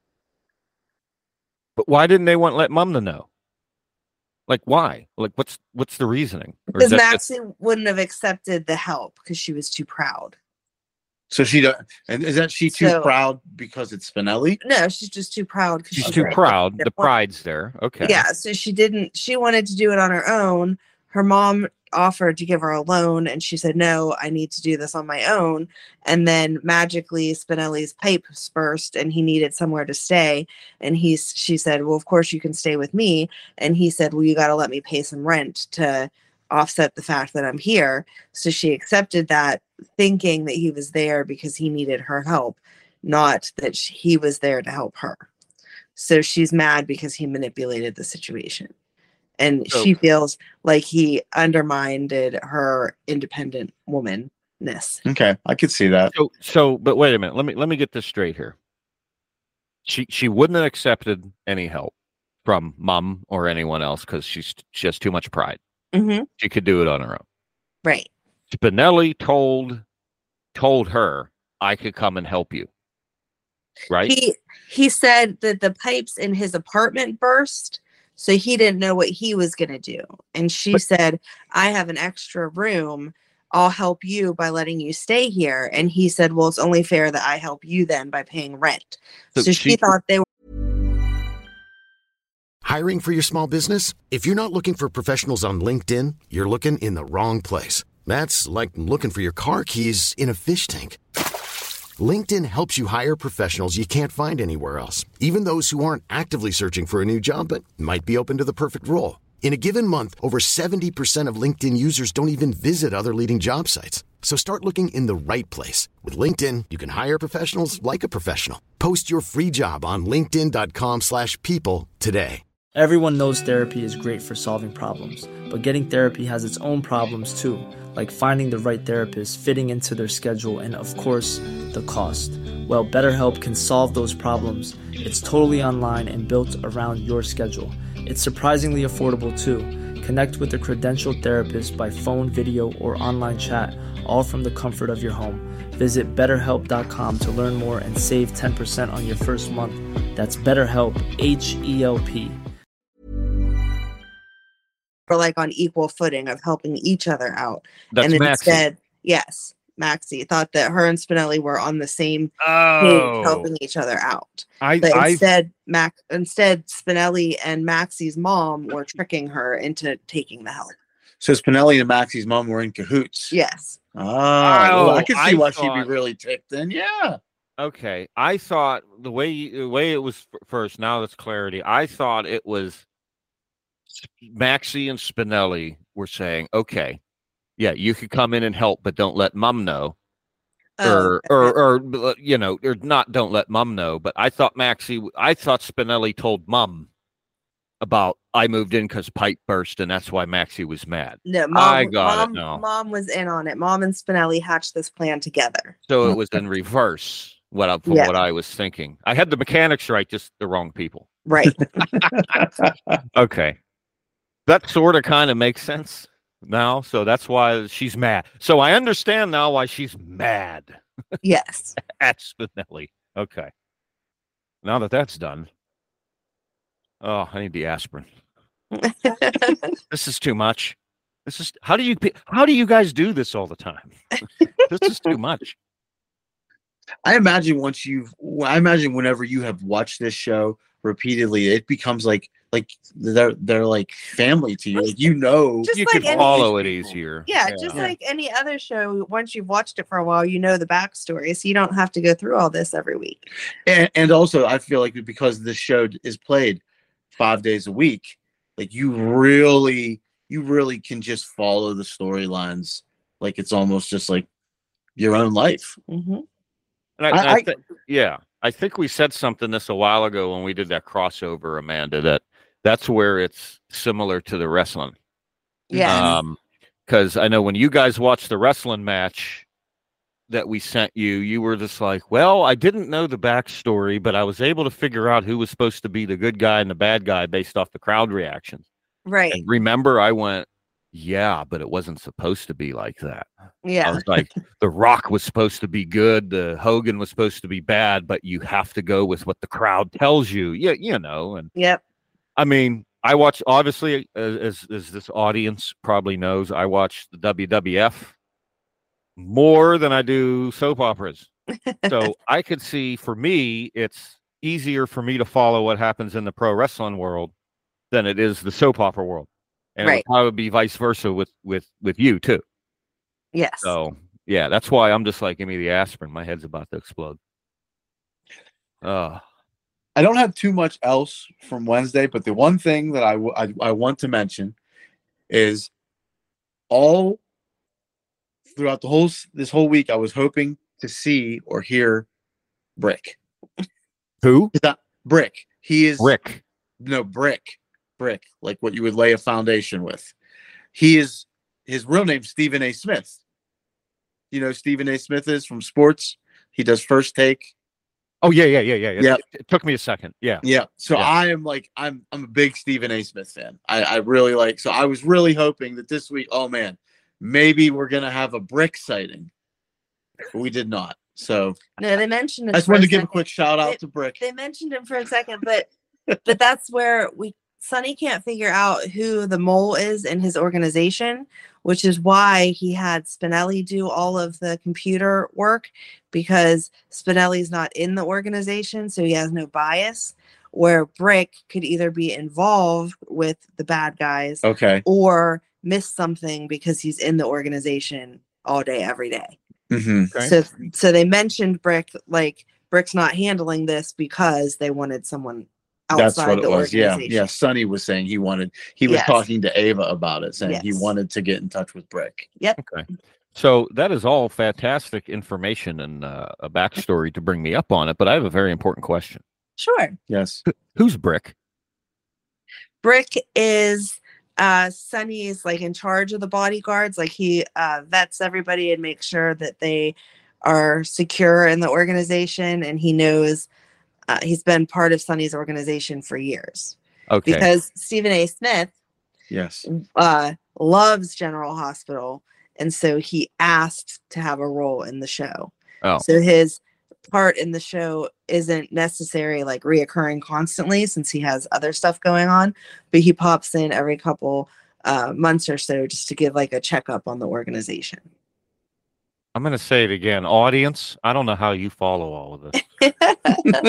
But why didn't they want to let Mom to know? Like, why? Like, what's what's the reasoning? Because Maxie just... wouldn't have accepted the help because she was too proud. So she don't, and is that she too so, proud because it's Spinelli? No, she's just too proud. She's, she's too right. proud. The pride's there. Okay. Yeah. So she didn't. She wanted to do it on her own. Her mom offered to give her a loan, and she said, "No, I need to do this on my own." And then magically, Spinelli's pipe burst, and he needed somewhere to stay. And he's. She said, "Well, of course you can stay with me." And he said, "Well, you got to let me pay some rent to offset the fact that I'm here." So she accepted that, thinking that he was there because he needed her help, not that she, he was there to help her. So she's mad because he manipulated the situation. And so, she feels like he undermined her independent womanness. Okay, I could see that. So, so, but wait a minute. Let me let me get this straight here. She she wouldn't have accepted any help from Mom or anyone else because she's she has too much pride. Mm-hmm. She could do it on her own. Right. Spinelli told told her, "I could come and help you." Right. He he said that the pipes in his apartment burst. So he didn't know what he was going to do. And she but, said, "I have an extra room. I'll help you by letting you stay here." And he said, "Well, it's only fair that I help you then by paying rent." So, so she, she thought they were. Hiring for your small business? If you're not looking for professionals on LinkedIn, you're looking in the wrong place. That's like looking for your car keys in a fish tank. LinkedIn helps you hire professionals you can't find anywhere else, even those who aren't actively searching for a new job but might be open to the perfect role. In a given month, over seventy percent of LinkedIn users don't even visit other leading job sites. So start looking in the right place. With LinkedIn, you can hire professionals like a professional. Post your free job on linkedin dot com slash people today. Everyone knows therapy is great for solving problems, but getting therapy has its own problems too, like finding the right therapist, fitting into their schedule, and of course, the cost. Well, BetterHelp can solve those problems. It's totally online and built around your schedule. It's surprisingly affordable too. Connect with a credentialed therapist by phone, video, or online chat, all from the comfort of your home. Visit better help dot com to learn more and save ten percent on your first month. That's BetterHelp, H E L P. We're like on equal footing of helping each other out. That's and Maxie. Instead, yes, Maxie thought that her and Spinelli were on the same oh. page, helping each other out. I, but I, instead, Mac, instead, Spinelli and Maxie's mom were tricking her into taking the help. So Spinelli and Maxie's mom were in cahoots. Yes. Oh, well, I could see I why thought, she'd be really ticked then. Yeah. Okay. I thought the way the way it was first, now that's clarity. I thought it was Maxie and Spinelli were saying, okay, yeah, you could come in and help, but don't let Mom know. Oh, or, okay. or, or, you know, or not, don't let Mom know. But I thought Maxie, I thought Spinelli told Mom about I moved in because pipe burst, and that's why Maxie was mad. No, Mom, I got Mom, it now. Mom was in on it. Mom and Spinelli hatched this plan together. So it was in reverse. What I, from yeah. what I was thinking, I had the mechanics right, just the wrong people. Right. Okay, that sort of kind of makes sense now. So that's why she's mad. So I understand now why she's mad. Yes. At Spinelli. Okay. Now that that's done. Oh, I need the aspirin. This is too much. This is how do you how do you guys do this all the time? This is too much. I imagine once you've, I imagine whenever you have watched this show repeatedly, it becomes like like they're they're like family to you. Like, you know, Just you like can any- follow it easier. Yeah, Yeah. just like any other show, once you've watched it for a while, you know the backstory, so you don't have to go through all this every week. and, and also I feel like because this show is played five days a week, like you really you really can just follow the storylines like it's almost just like your own life. Mm-hmm. And I, I- I I- thi- yeah, I think we said something this a while ago when we did that crossover, Amanda, that that's where it's similar to the wrestling. Yeah. Um, because I know when you guys watched the wrestling match that we sent you, you were just like, well, I didn't know the backstory, but I was able to figure out who was supposed to be the good guy and the bad guy based off the crowd reactions. Right. And remember, I went, yeah, but it wasn't supposed to be like that. I Yeah. was like, The Rock was supposed to be good, the Hogan was supposed to be bad, but you have to go with what the crowd tells you. Yeah, you know. And Yep. I mean, I watch, obviously, as, as as this audience probably knows, I watch the W W F more than I do soap operas. So I could see, for me, it's easier for me to follow what happens in the pro wrestling world than it is the soap opera world. And it Right. would probably be vice versa with with with you too. Yes. So yeah, that's why I'm just like, give me the aspirin. My head's about to explode. Uh I don't have too much else from Wednesday, but the one thing that I, w- I, I want to mention is all throughout the whole s- this whole week, I was hoping to see or hear Brick. who? Is that Brick? He is Rick. no brick, brick, like what you would lay a foundation with. He is his real name, Stephen A. Smith. You know, Stephen A. Smith is from sports. He does First Take. Oh yeah, yeah, yeah, yeah. It, Yep. it, it took me a second. Yeah. Yeah. So Yeah. I am like, I'm I'm a big Stephen A. Smith fan. I, I really like, so I was really hoping that this week, oh man, maybe we're gonna have a Brick sighting. But we did not. So No, they mentioned it. I just for wanted a to give a second. quick shout out They- to Brick. They mentioned him for a second, but but that's where we Sonny can't figure out who the mole is in his organization, which is why he had Spinelli do all of the computer work, because Spinelli's not in the organization, so he has no bias. Where Brick could either be involved with the bad guys Okay. or miss something because he's in the organization all day, every day. Mm-hmm. Okay. So so they mentioned Brick, like Brick's not handling this because they wanted someone outside That's what it the was. Yeah. organization. Yeah. Sonny was saying he wanted, he was Yes. talking to Ava about it, saying he Yes. wanted to get in touch with Brick. Yep. Okay. So that is all fantastic information and uh, a backstory to bring me up on it. But I have a very important question. Sure. Yes. Who's Brick? Brick is uh Sonny's like in charge of the bodyguards. Like he uh vets everybody and makes sure that they are secure in the organization, and he knows uh, he's been part of Sonny's organization for years. Okay. Because Stephen A. Smith Yes. uh loves General Hospital, and so he asked to have a role in the show. Oh. So his part in the show isn't necessary, like reoccurring constantly, since he has other stuff going on, but he pops in every couple uh, months or so just to give like a checkup on the organization. I'm going to say it again. Audience, I don't know how you follow all of this.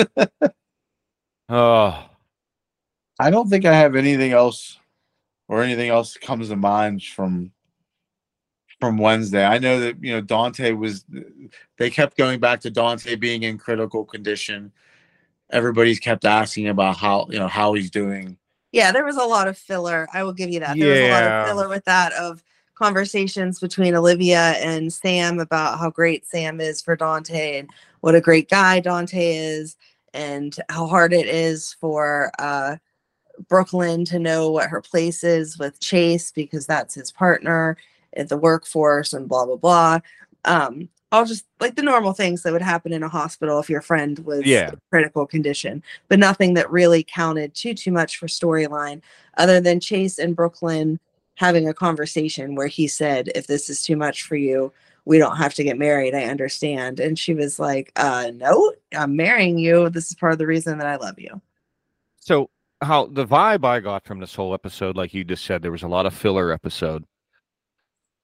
Oh, I don't think I have anything else or anything else that comes to mind from from Wednesday. I know that, you know, Dante was, they kept going back to Dante being in critical condition. Everybody's kept asking about how, you know, how he's doing. Yeah, there was a lot of filler. I will give you that. There was a lot Yeah. of filler with that, of conversations between Olivia and Sam about how great Sam is for Dante and what a great guy Dante is, and how hard it is for uh, Brooklyn to know what her place is with Chase, because that's his partner at the workforce, and blah, blah, blah. Um, all just like the normal things that would happen in a hospital if your friend was Yeah. in critical condition, but nothing that really counted too, too much for storyline, other than Chase and Brooklyn having a conversation where he said, if this is too much for you, we don't have to get married. I understand. And she was like, uh, no, I'm marrying you. This is part of the reason that I love you. so how the vibe I got from this whole episode, like you just said, there was a lot of filler episode.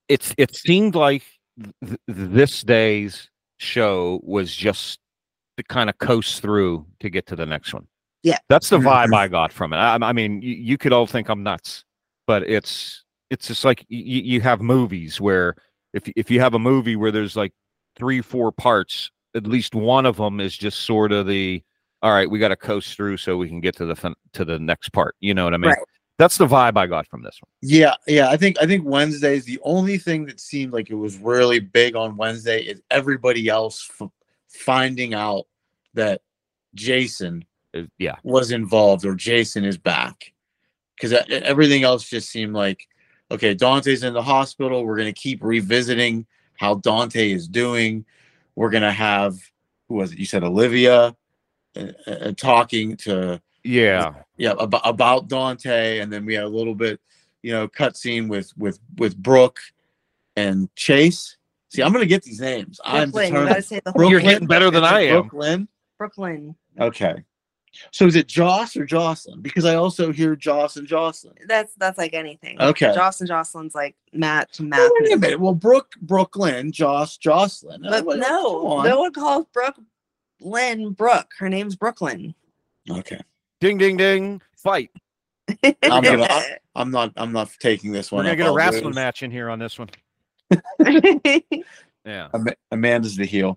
it's it seemed like th- this day's show was just to kind of coast through to get to the next one. Yeah. That's the vibe Mhm. I got from it. I, I mean, you, you could all think I'm nuts, but it's it's just like you, you have movies where if if you have a movie where there's like three, four parts, at least one of them is just sort of the, all right, we got to coast through so we can get to the fin- to the next part. You know what I mean? Right. That's the vibe I got from this one. Yeah, yeah. I think I think Wednesday's the only thing that seemed like it was really big on Wednesday is everybody else f- finding out that Jason Uh, yeah. was involved or Jason is back. Because everything else just seemed like, okay, Dante's in the hospital. We're going to keep revisiting how Dante is doing. We're going to have, who was it? You said Olivia uh, uh, talking to, Yeah. yeah, about, about Dante. And then we had a little bit, you know, cutscene with, with, with Brooke and Chase. See, I'm going to get these names. I'm Brooklyn. You determined. gotta say the whole Brooklyn, You're getting better than is it I am. Brooklyn. Brooklyn. Okay. So is it Joss or Jocelyn? Because I also hear Joss and Jocelyn. That's that's like anything. Okay. Joss and Jocelyn's like Matt to Matt. Wait a minute. Well, Brooke, Brooklyn, Joss, Jocelyn. But Uh, what- no, come on. no one calls Brooke Lynn Brooke. Her name's Brooklyn. Okay. Ding, ding, ding. Fight. I'm gonna. I- I'm not. I'm not taking this We're one. gonna up. get a I'll wrestling lose. match in here on this one. Yeah. Am- Amanda's the heel.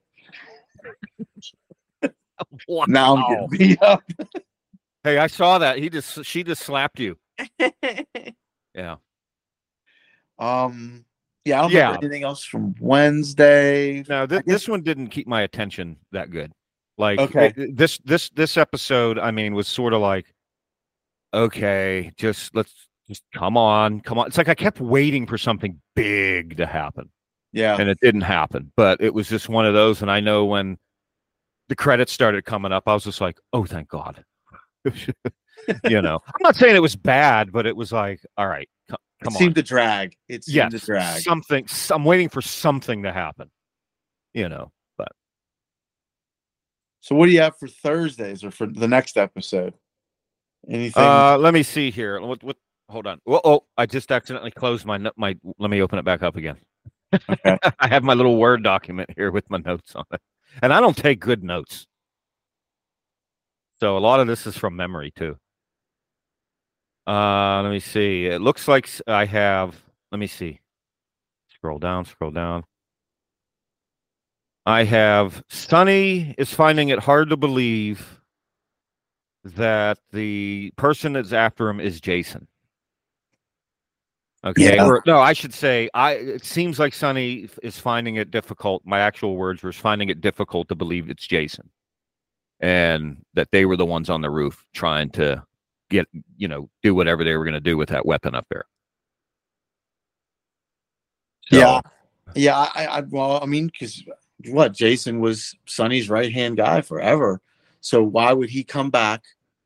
Wow. Now I'm getting beat up. Hey, I saw that. He just she just slapped you. Yeah. Um. Yeah. I don't Yeah. remember anything else from Wednesday. No, I th- guess- this one didn't keep my attention that good. Like Okay. it- this this this episode, I mean, was sort of like, okay, just let's just come on, come on. It's like I kept waiting for something big to happen, Yeah. and it didn't happen. But it was just one of those. And I know when the credits started coming up, I was just like, oh, thank God. You know, I'm not saying it was bad, but it was like, all right, co- It come on. seemed to drag. It seemed Yes, to drag. something. s- I'm waiting for something to happen. You know, but So what do you have for Thursdays or for the next episode? Anything? uh, let me see here. What? What? Hold on. Well, oh, I just accidentally closed my no- my. Let me open it back up again. Okay. I have my little Word document here with my notes on it, and I don't take good notes. So a lot of this is from memory too. Uh, let me see. It looks like s- I have. Let me see. Scroll down. Scroll down. I have Sonny is finding it hard to believe that the person that's after him is Jason. Okay. Yeah. Or, no, I should say I it seems like Sonny f- is finding it difficult. My actual words were finding it difficult to believe it's Jason. And that they were the ones on the roof trying to get, you know, do whatever they were going to do with that weapon up there. So, Yeah. Yeah. I, I well, I mean, because what Jason was Sonny's right hand guy forever. So why would he come back?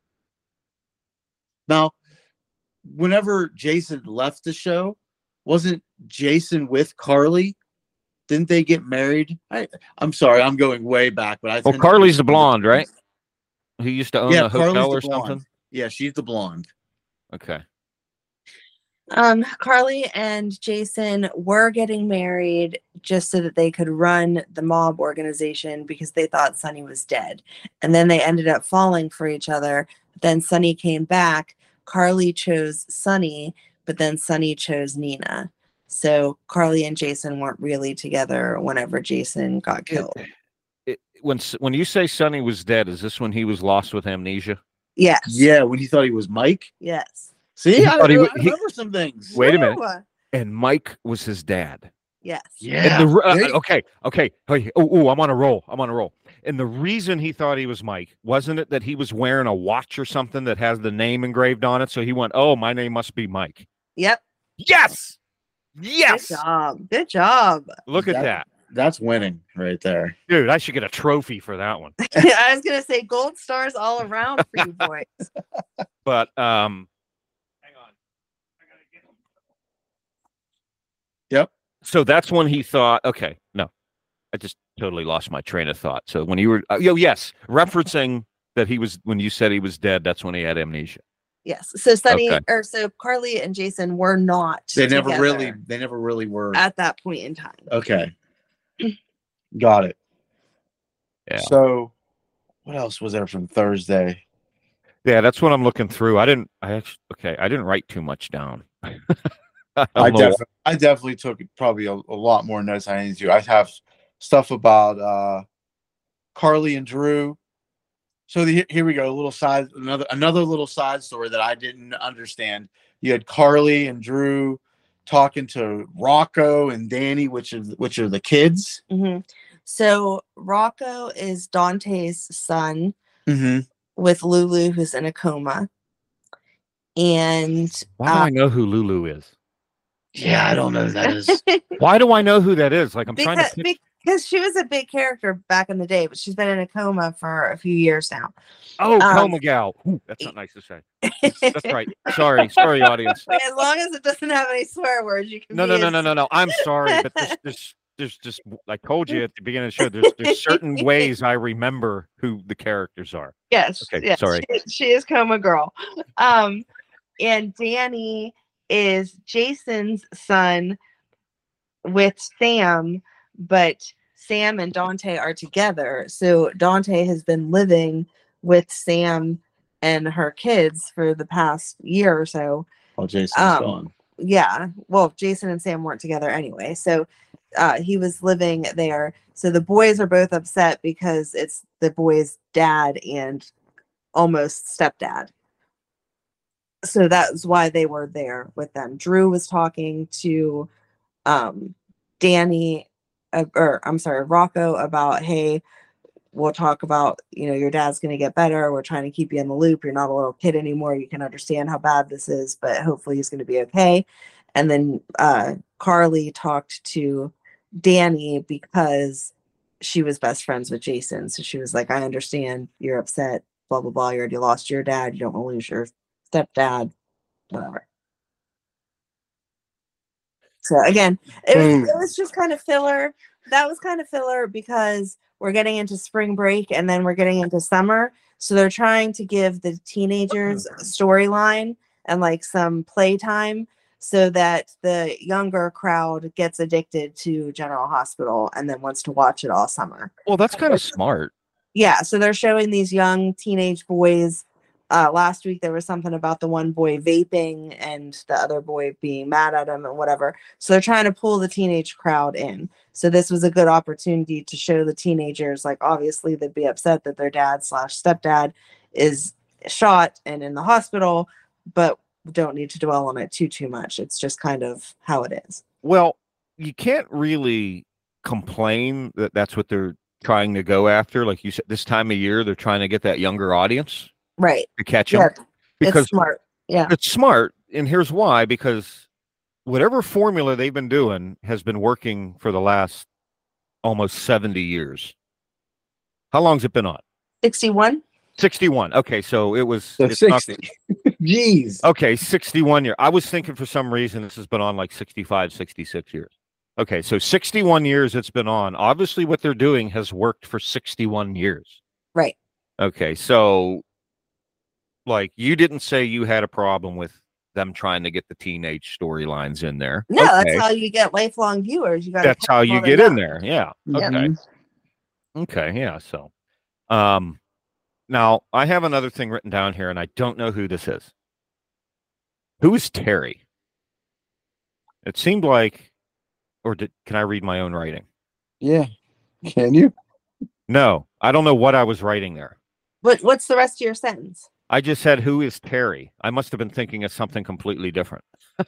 Now, whenever Jason left the show, wasn't Jason with Carly? Didn't they get married? I, I'm sorry, I'm going way back, but I. Well, tend to Carly's the remember blonde, right? things. He used to own Yeah, a hotel Carly's or the blonde. something. Yeah, she's the blonde. Okay. Um, Carly and Jason were getting married just so that they could run the mob organization because they thought Sonny was dead. And then they ended up falling for each other. Then Sonny came back. Carly chose Sonny, but then Sonny chose Nina. So Carly and Jason weren't really together whenever Jason got killed. It, when s- when you say Sonny was dead, is this when he was lost with amnesia? Yes. Yeah, when he thought he was Mike. Yes. See, He I, thought he I wa- he- remember some things. Wait a minute. Woo! And Mike was his dad. Yes. Yeah. And the, re- uh, They- okay. Okay. Hey, oh, oh, I'm on a roll. I'm on a roll. And the reason he thought he was Mike wasn't it that he was wearing a watch or something that has the name engraved on it? So he went, "Oh, my name must be Mike." Yep. Yes. Yes. Good job. Good job. Look at That- that, That's winning right there. dude. I should get a trophy for that one. I was gonna say gold stars all around for you boys. But um, hang on. I gotta get him. Yep. So that's when he thought, okay, no, I just totally lost my train of thought. So when you were, uh, yo, yes, referencing that he was, when you said he was dead, that's when he had amnesia. Yes. So Sunny Okay. or so Carly and Jason were not. They never together really. They never really were. at that point in time. Okay. Got it. Yeah. So, what else was there from Thursday? Yeah, that's what I'm looking through. I didn't. I actually. Okay, I didn't write too much down. I, I, don't know definitely, I definitely took probably a, a lot more notes than I need to. I have stuff about uh, Carly and Drew. So the, here we go. A little side, another another little side story that I didn't understand. You had Carly and Drew talking to Rocco and Danny, which is which are the kids. Mm-hmm. So Rocco is Dante's son Mm-hmm. with Lulu, who's in a coma. And Why do uh, I know who Lulu is? Yeah, I don't know who that is. Why do I know who that is? Like I'm trying because, to. Pick... because she was a big character back in the day, but she's been in a coma for a few years now. Oh, um, coma gal. Ooh, that's not nice to say. That's right. Sorry, sorry, audience. As long as it doesn't have any swear words, you can. No, be no, no, as... no, no, no. I'm sorry, but there's, there's, there's just. I told you at the beginning of the show. There's, there's certain ways I remember who the characters are. Yes. Okay. Yes, Sorry. She, she is coma girl. Um, and Danny is Jason's son with Sam, but Sam and Dante are together. So Dante has been living with Sam and her kids for the past year or so. Oh, Jason's um, gone. Yeah. Well, Jason and Sam weren't together anyway. So uh, he was living there. So the boys are both upset because it's the boy's dad and almost stepdad. So that's why they were there with them. Drew was talking to um, Danny, uh, or I'm sorry, Rocco about, hey, we'll talk about, you know, your dad's going to get better. We're trying to keep you in the loop. You're not a little kid anymore. You can understand how bad this is, but hopefully he's going to be okay. And then uh, Carly talked to Danny because she was best friends with Jason. So she was like, I understand you're upset, blah, blah, blah. You already lost your dad. You don't want to lose your stepdad, whatever. So again, it was, Mm. it was just kind of filler. That was kind of filler because we're getting into spring break and then we're getting into summer. So they're trying to give the teenagers a storyline and like some playtime so that the younger crowd gets addicted to General Hospital and then wants to watch it all summer. Well, that's kind of smart. Yeah, so they're showing these young teenage boys. Uh, last week there was something about the one boy vaping and the other boy being mad at him and whatever. So they're trying to pull the teenage crowd in. So this was a good opportunity to show the teenagers, like obviously they'd be upset that their dad slash stepdad is shot and in the hospital, but don't need to dwell on it too, too much. It's just kind of how it is. Well, you can't really complain that that's what they're trying to go after. Like you said, this time of year, they're trying to get that younger audience. Right. To catch Yeah, them. Because it's smart. Yeah. It's smart. And here's why, because whatever formula they've been doing has been working for the last almost seventy years. How long's it been on? sixty-one. sixty-one. Okay, so it was So it's not- sixty. Jeez. okay, sixty-one year. I was thinking for some reason this has been on like sixty-five, sixty-six years. Okay, so sixty-one years it's been on. Obviously what they're doing has worked for sixty-one years. Right. Okay, so like you didn't say you had a problem with them trying to get the teenage storylines in there. No, Okay. that's how you get lifelong viewers. You got That's how you get in there. Yeah. Yep. Okay. Okay. Yeah. So, um, now I have another thing written down here, and I don't know who this is. Who is Terry? It seemed like, or did can I read my own writing? Yeah. Can you? No, I don't know what I was writing there. What What's the rest of your sentence? I just said, "Who is Terry?" I must have been thinking of something completely different.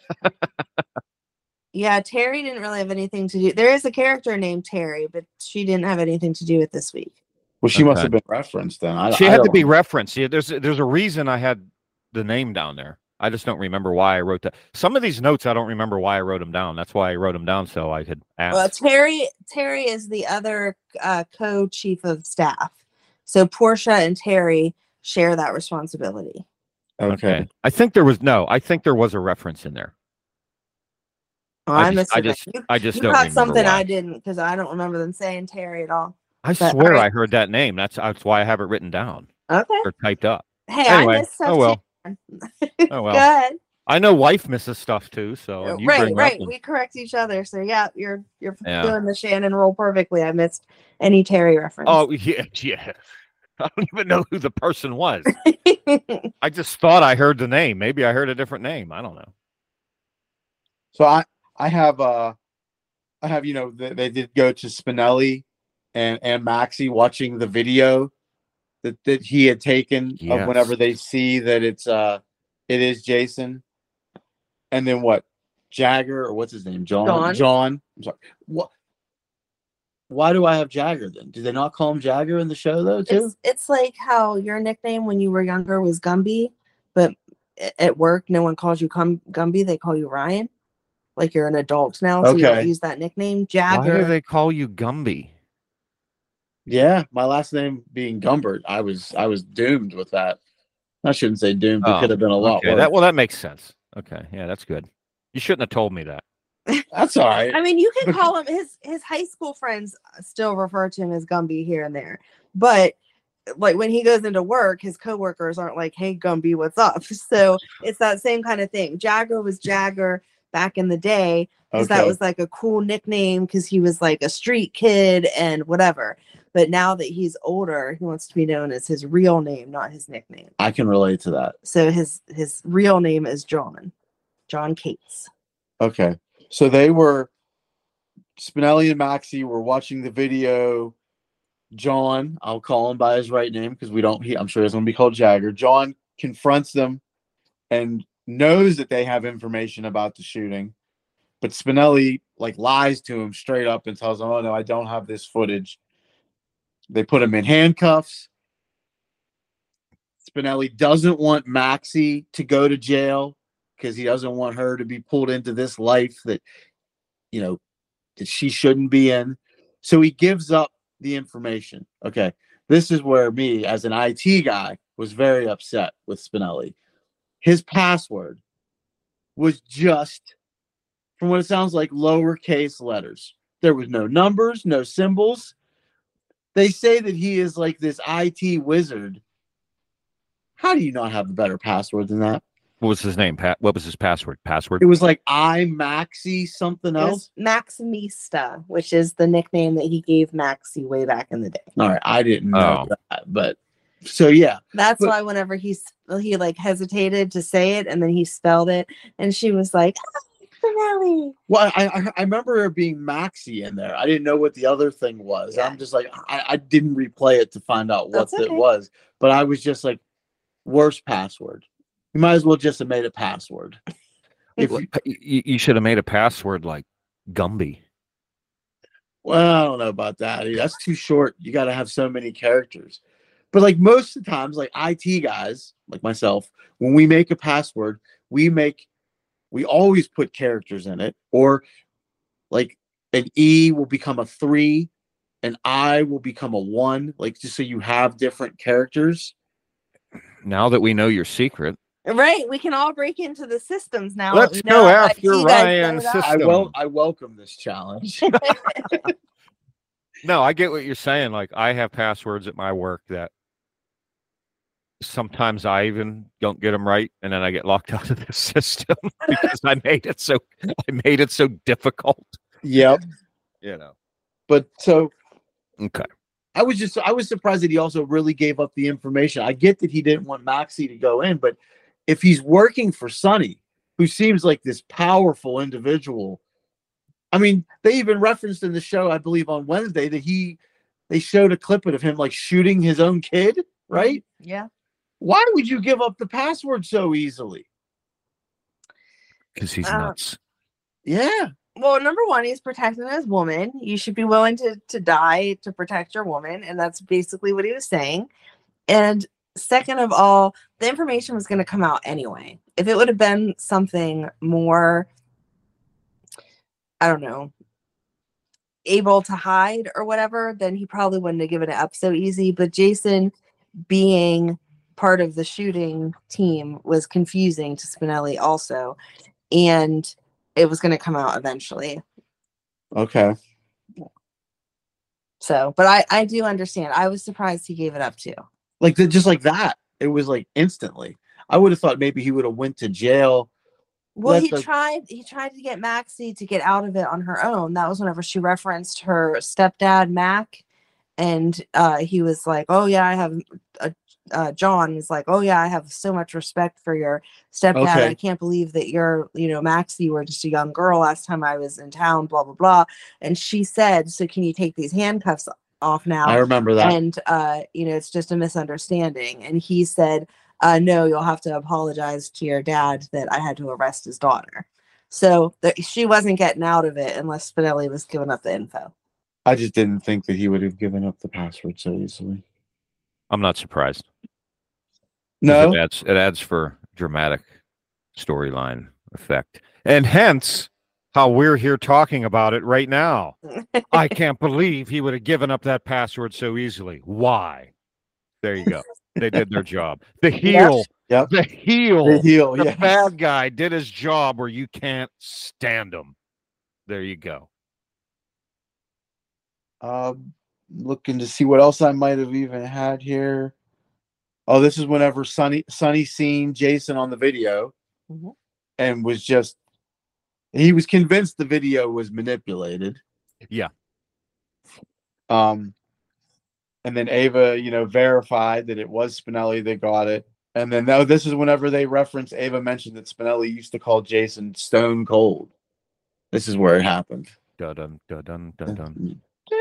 Yeah, Terry didn't really have anything to do. There is a character named Terry, but she didn't have anything to do with this week. Well, she must Okay. have been referenced then. I, She I had to don't- be referenced. Yeah, there's there's a reason I had the name down there. I just don't remember why I wrote that. Some of these notes I don't remember why I wrote them down. That's why I wrote them down so I could ask. Well, Terry Terry is the other uh, co-chief of staff. So Portia and Terry share that responsibility. Okay. I think there was no. I think there was a reference in there. Oh, I I just- missed I it. just- you, I just you don't caught remember something why. I didn't because I don't remember them saying Terry at all. I But, swear alright. I heard that name. That's that's why I have it written down Okay. or typed up. Hey, Anyway, I missed stuff oh well. too. Oh well. Go ahead. I know wife misses stuff too, so and you right, bring right. up We correct each other. So yeah, you're you're Yeah. doing the Shannon role perfectly. I missed any Terry reference. Oh yeah, yeah. I don't even know who the person was. I just thought I heard the name. Maybe I heard a different name. I don't know. So I I have uh I have you know they, they did go to Spinelli and and Maxie watching the video that that he had taken Yes. of whenever they see that it's uh it is Jason. And then what? Jagger or what's his name? John. John. John. I'm sorry. What? Why do I have Jagger then? Do they not call him Jagger in the show though too? It's, it's like how your nickname when you were younger was Gumby, but at work no one calls you Gum- Gumby. They call you Ryan. Like you're an adult now, so Okay. you don't use that nickname. Jagger. Why do they call you Gumby? Yeah, my last name being Gumbert, I was I was doomed with that. I shouldn't say doomed. It Oh, could have been a lot okay. worse. That well, that makes sense. Okay, yeah, that's good. You shouldn't have told me that. That's all right. I mean, you can call him his his high school friends still refer to him as Gumby here and there, but like when he goes into work, his coworkers aren't like, "Hey, Gumby, what's up?" So it's that same kind of thing. Jagger was Jagger back in the day because that Okay. was like a cool nickname because he was like a street kid and whatever. But now that he's older, he wants to be known as his real name, not his nickname. I can relate to that. So his his real name is John, John Cates. Okay. So they were Spinelli and Maxie were watching the video. John, I'll call him by his right name because we don't he, I'm sure he's gonna be called Jagger. John confronts them and knows that they have information about the shooting, but Spinelli like lies to him straight up and tells him, "Oh no, I don't have this footage." They put him in handcuffs. Spinelli doesn't want Maxie to go to jail because he doesn't want her to be pulled into this life that, you know, that she shouldn't be in. So he gives up the information. Okay. This is where me, as an I T guy, was very upset with Spinelli. His password was just, from what it sounds like, lowercase letters. There was no numbers, no symbols. They say that he is like this I T wizard. How do you not have a better password than that? What was his name? Pat? What was his password? Password? It was like I Maxie something It else. was Maximista, which is the nickname that he gave Maxie way back in the day. All right, I didn't know Oh. that, but so yeah, That's But- why whenever he s- he like hesitated to say it and then he spelled it and she was like, "Ah, Spinelli." well, I, I I remember there being Maxie in there. I didn't know what the other thing was. Yeah. I'm just like I, I didn't replay it to find out what That's it okay. was, but I was just like, worst password. You might as well just have made a password. If you, You, you should have made a password like Gumby. well, I don't know about that. That's too short. You got to have so many characters. But like most of the times, like I T guys, like myself, when we make a password, we make, we always put characters in it, or like an E will become a three, an I will become a one, like just so you have different characters. Now that we know your secret, Right, we can all break into the systems now. let's that we know go how after you guys Ryan's set it up. I system. wel- I welcome this challenge. No, I get what you're saying. Like I have passwords at my work that sometimes I even don't get them right, and then I get locked out of the system because I made it so I made it so difficult. Yep. You know. But so Okay. I was just I was surprised that he also really gave up the information. I get that he didn't want Maxie to go in, but if he's working for Sonny, who seems like this powerful individual, I mean, they even referenced in the show, I believe on Wednesday, that he they showed a clip of him like shooting his own kid, right? Yeah. Why would you give up the password so easily? Because he's Uh, nuts. Yeah. Well, number one, he's protecting his woman. You should be willing to to die to protect your woman, and that's basically what he was saying. And second of all, the information was going to come out anyway. If it would have been something more, I don't know, able to hide or whatever, then he probably wouldn't have given it up so easy. But Jason being part of the shooting team was confusing to Spinelli also. And it was going to come out eventually. Okay. So, but I, I do understand. I was surprised he gave it up too. Like the, just like that. It was like instantly. I would have thought maybe he would have went to jail. Well, Let he the- tried. He tried to get Maxie to get out of it on her own. That was whenever she referenced her stepdad, Mac, and uh, he was like, "Oh yeah, I have." A, uh, John was like, "Oh yeah, I have so much respect for your stepdad. Okay. I can't believe that you're, you know, Maxie. You were just a young girl last time I was in town. Blah blah blah." And she said, "So can you take these handcuffs off now?" I remember that. And uh, you know, it's just a misunderstanding. And he said, Uh, no, you'll have to apologize to your dad that I had to arrest his daughter. So th- she wasn't getting out of it unless Spinelli was giving up the info. I just didn't think that he would have given up the password so easily. I'm not surprised. No, It adds, it adds for dramatic storyline effect. And hence how we're here talking about it right now. I can't believe he would have given up that password so easily. Why? There you go. They did their job. The heel, Yep. the heel, the heel, the yeah. bad guy did his job where you can't stand him. There you go. Um, looking to see what else I might have even had here. Oh, this is whenever Sonny Sonny seen Jason on the video, Mhm. and was just he was convinced the video was manipulated. Yeah. Um, and then Ava, you know, verified that it was Spinelli that got it. And then no, this is whenever they reference Ava mentioned that Spinelli used to call Jason Stone Cold. This is where it happened. Dun dun dun dun dun dun.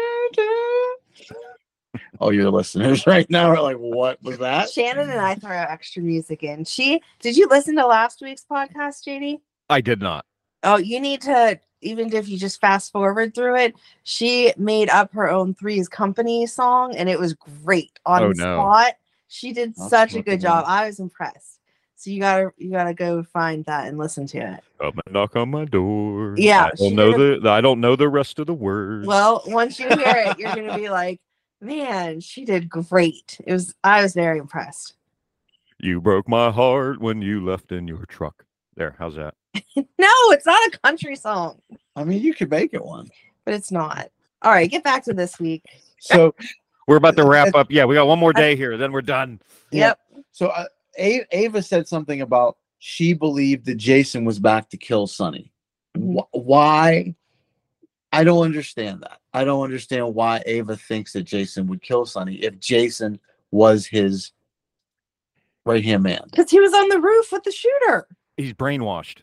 Oh, your listeners right now are like, what was that? Shannon and I throw extra music in. She did you listen to last week's podcast, J D? I did not. Oh, you need to, even if you just fast forward through it, she made up her own Three's Company song and it was great on Oh, the no. spot. She did I'll such a look good it job. up. I was impressed. So you gotta you gotta go find that and listen to it. Come and knock on my door. Yeah, I she don't know did the I don't know the rest of the words. Well, once you hear it, you're gonna be like, man, she did great. It was I was very impressed. You broke my heart when you left in your truck. There, how's that? No, it's not a country song, I mean, you could make it one. but it's not. All right, get back to this week. So, We're about to wrap up. Yeah, we got one more day here, then we're done. Yep. so uh, A- Ava said something about she believed that Jason was back to kill Sonny. Wh- why? I don't understand that. I don't understand why Ava thinks that Jason would kill Sonny if Jason was his right hand man. Because he was on the roof with the shooter. He's brainwashed.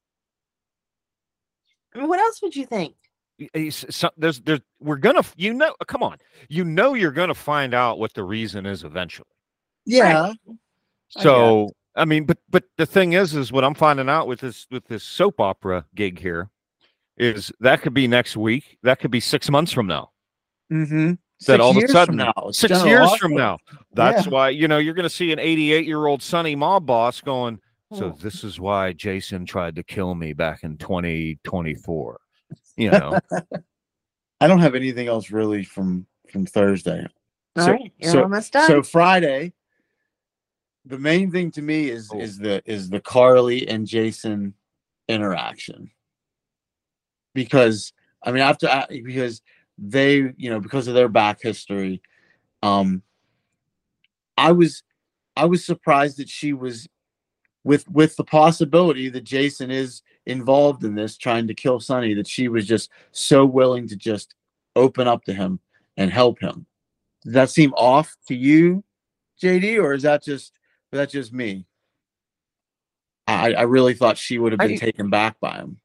I mean, what else would you think? He's, so, there's, there's, we're gonna, you know, come on, you know, you're gonna find out what the reason is eventually. Yeah. I So, I mean, but but the thing is, is what I'm finding out with this with this soap opera gig here is that could be next week, that could be six months from now. Mm-hmm. That all of a years sudden, from now, it's six General years Hospital. from now, that's Yeah. why you know you're gonna see an eighty-eight year old Sonny mob boss going. So Oh. this is why Jason tried to kill me back in twenty twenty-four. You know, I don't have anything else really from from Thursday. All So- right, you're so- almost done. So Friday, the main thing to me is Oh. is the is the Carly and Jason interaction. Because I mean, after I- because they, you know, because of their back history, um, I was I was surprised that she was with with the possibility that Jason is involved in this, trying to kill Sonny, that she was just so willing to just open up to him and help him. Does that seem off to you, J D, or is that just is that just me? I, I really thought she would have been I- taken back by him.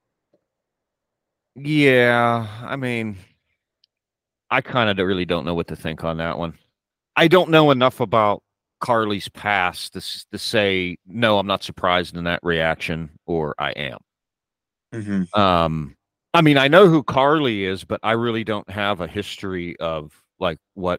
yeah. I mean, I kind of really don't know what to think on that one. I don't know enough about Carly's past to s- to say no. I'm not surprised in that reaction, or I am. Mm-hmm. Um, I mean, I know who Carly is, but I really don't have a history of like what.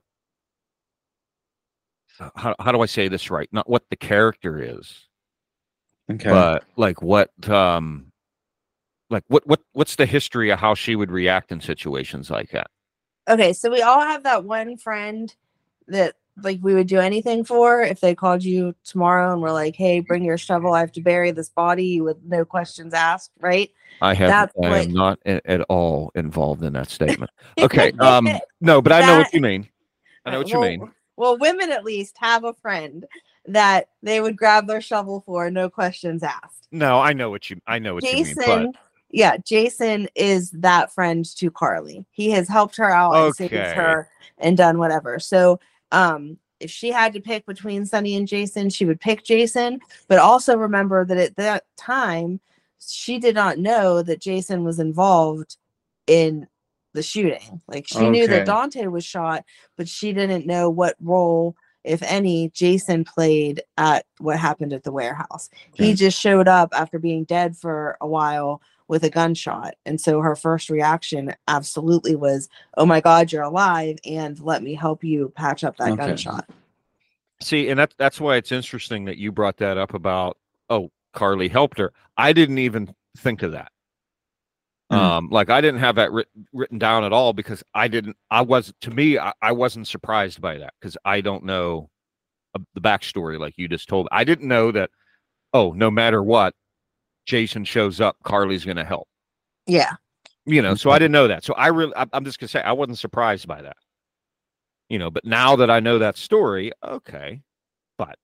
How how do I say this right? Not what the character is, Okay. but like what um, like what what what's the history of how she would react in situations like that? Okay, so we all have that one friend that like we would do anything for if they called you tomorrow and were like, hey, bring your shovel, I have to bury this body with no questions asked, right? I have That's I what- am not a- at all involved in that statement. Okay, um, no, but I know what That- you mean. I know what you well, mean. Well, women at least have a friend that they would grab their shovel for, no questions asked. No, I know what you I know what Jason, you mean. But... yeah, Jason is that friend to Carly. He has helped her out Okay. and saved her and done whatever. So um if she had to pick between Sunny and Jason, she would pick Jason. But also remember that at that time, she did not know that Jason was involved in the shooting. Like she okay. knew that Dante was shot, but she didn't know what role, if any, Jason played at what happened at the warehouse. Okay. He just showed up after being dead for a while with a gunshot. And so her first reaction absolutely was, oh my God, you're alive, and let me help you patch up that okay. gunshot. See, and that, that's why it's interesting that you brought that up about, oh, Carly helped her. I didn't even think of that. Mm. Um, like I didn't have that writ- written down at all because I didn't, I was, to me, I, I wasn't surprised by that because I don't know uh, the backstory like you just told. I didn't know that, oh, no matter what, Jason shows up, Carly's going to help. Yeah. You know, so I didn't know that. So I really, I, I'm just going to say, I wasn't surprised by that. You know, but now that I know that story, okay, but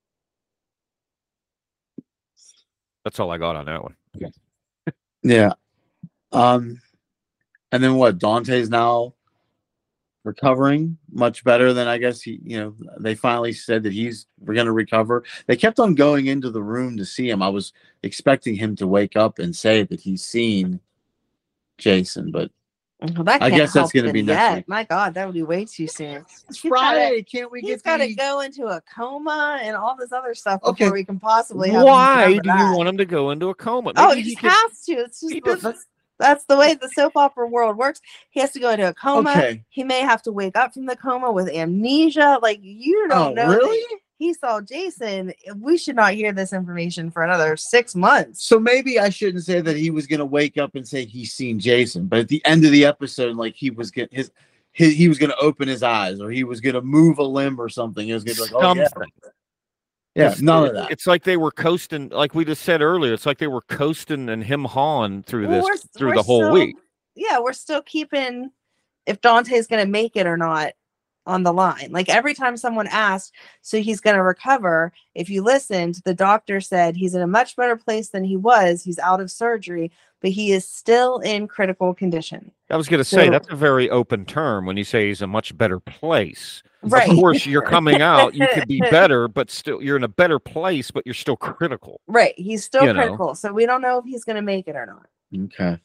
that's all I got on that one. Okay. Yeah. Um, and then what? Dante's now recovering much better than I guess he, you know, they finally said that he's we're going to recover. They kept on going into the room to see him. I was expecting him to wake up and say that he's seen Jason, but well, that I guess that's going to be next yet. week. My God, that would be way too soon. It's Friday. Can't we he's get? He's got to the... go into a coma and all this other stuff before okay. we can possibly. Have Why him do you want him to go into a coma? Maybe oh, he, he just could... has to. It's just the, that's, that's the way the soap opera world works. He has to go into a coma. Okay. He may have to wake up from the coma with amnesia. Like you don't oh, know. Really? He saw Jason. We should not hear this information for another six months. So maybe I shouldn't say that he was going to wake up and say he's seen Jason, but at the end of the episode, like he was getting his, his he was going to open his eyes, or he was going to move a limb or something. It was going to be like, oh something. yeah, yeah, it's, none of that. It's like they were coasting, like we just said earlier. It's like they were coasting and him hawing through well, this we're, through we're the whole still, week. Yeah, we're still keeping if Dante's going to make it or not on the line. Like every time someone asked, so he's going to recover. If you listened, the doctor said he's in a much better place than he was. He's out of surgery, but he is still in critical condition. I was going to so, say that's a very open term when you say he's a much better place. Right. Of course, you're coming out. You could be better, but still, you're in a better place, but you're still critical. Right. He's still you critical. Know. So we don't know if he's going to make it or not. Okay.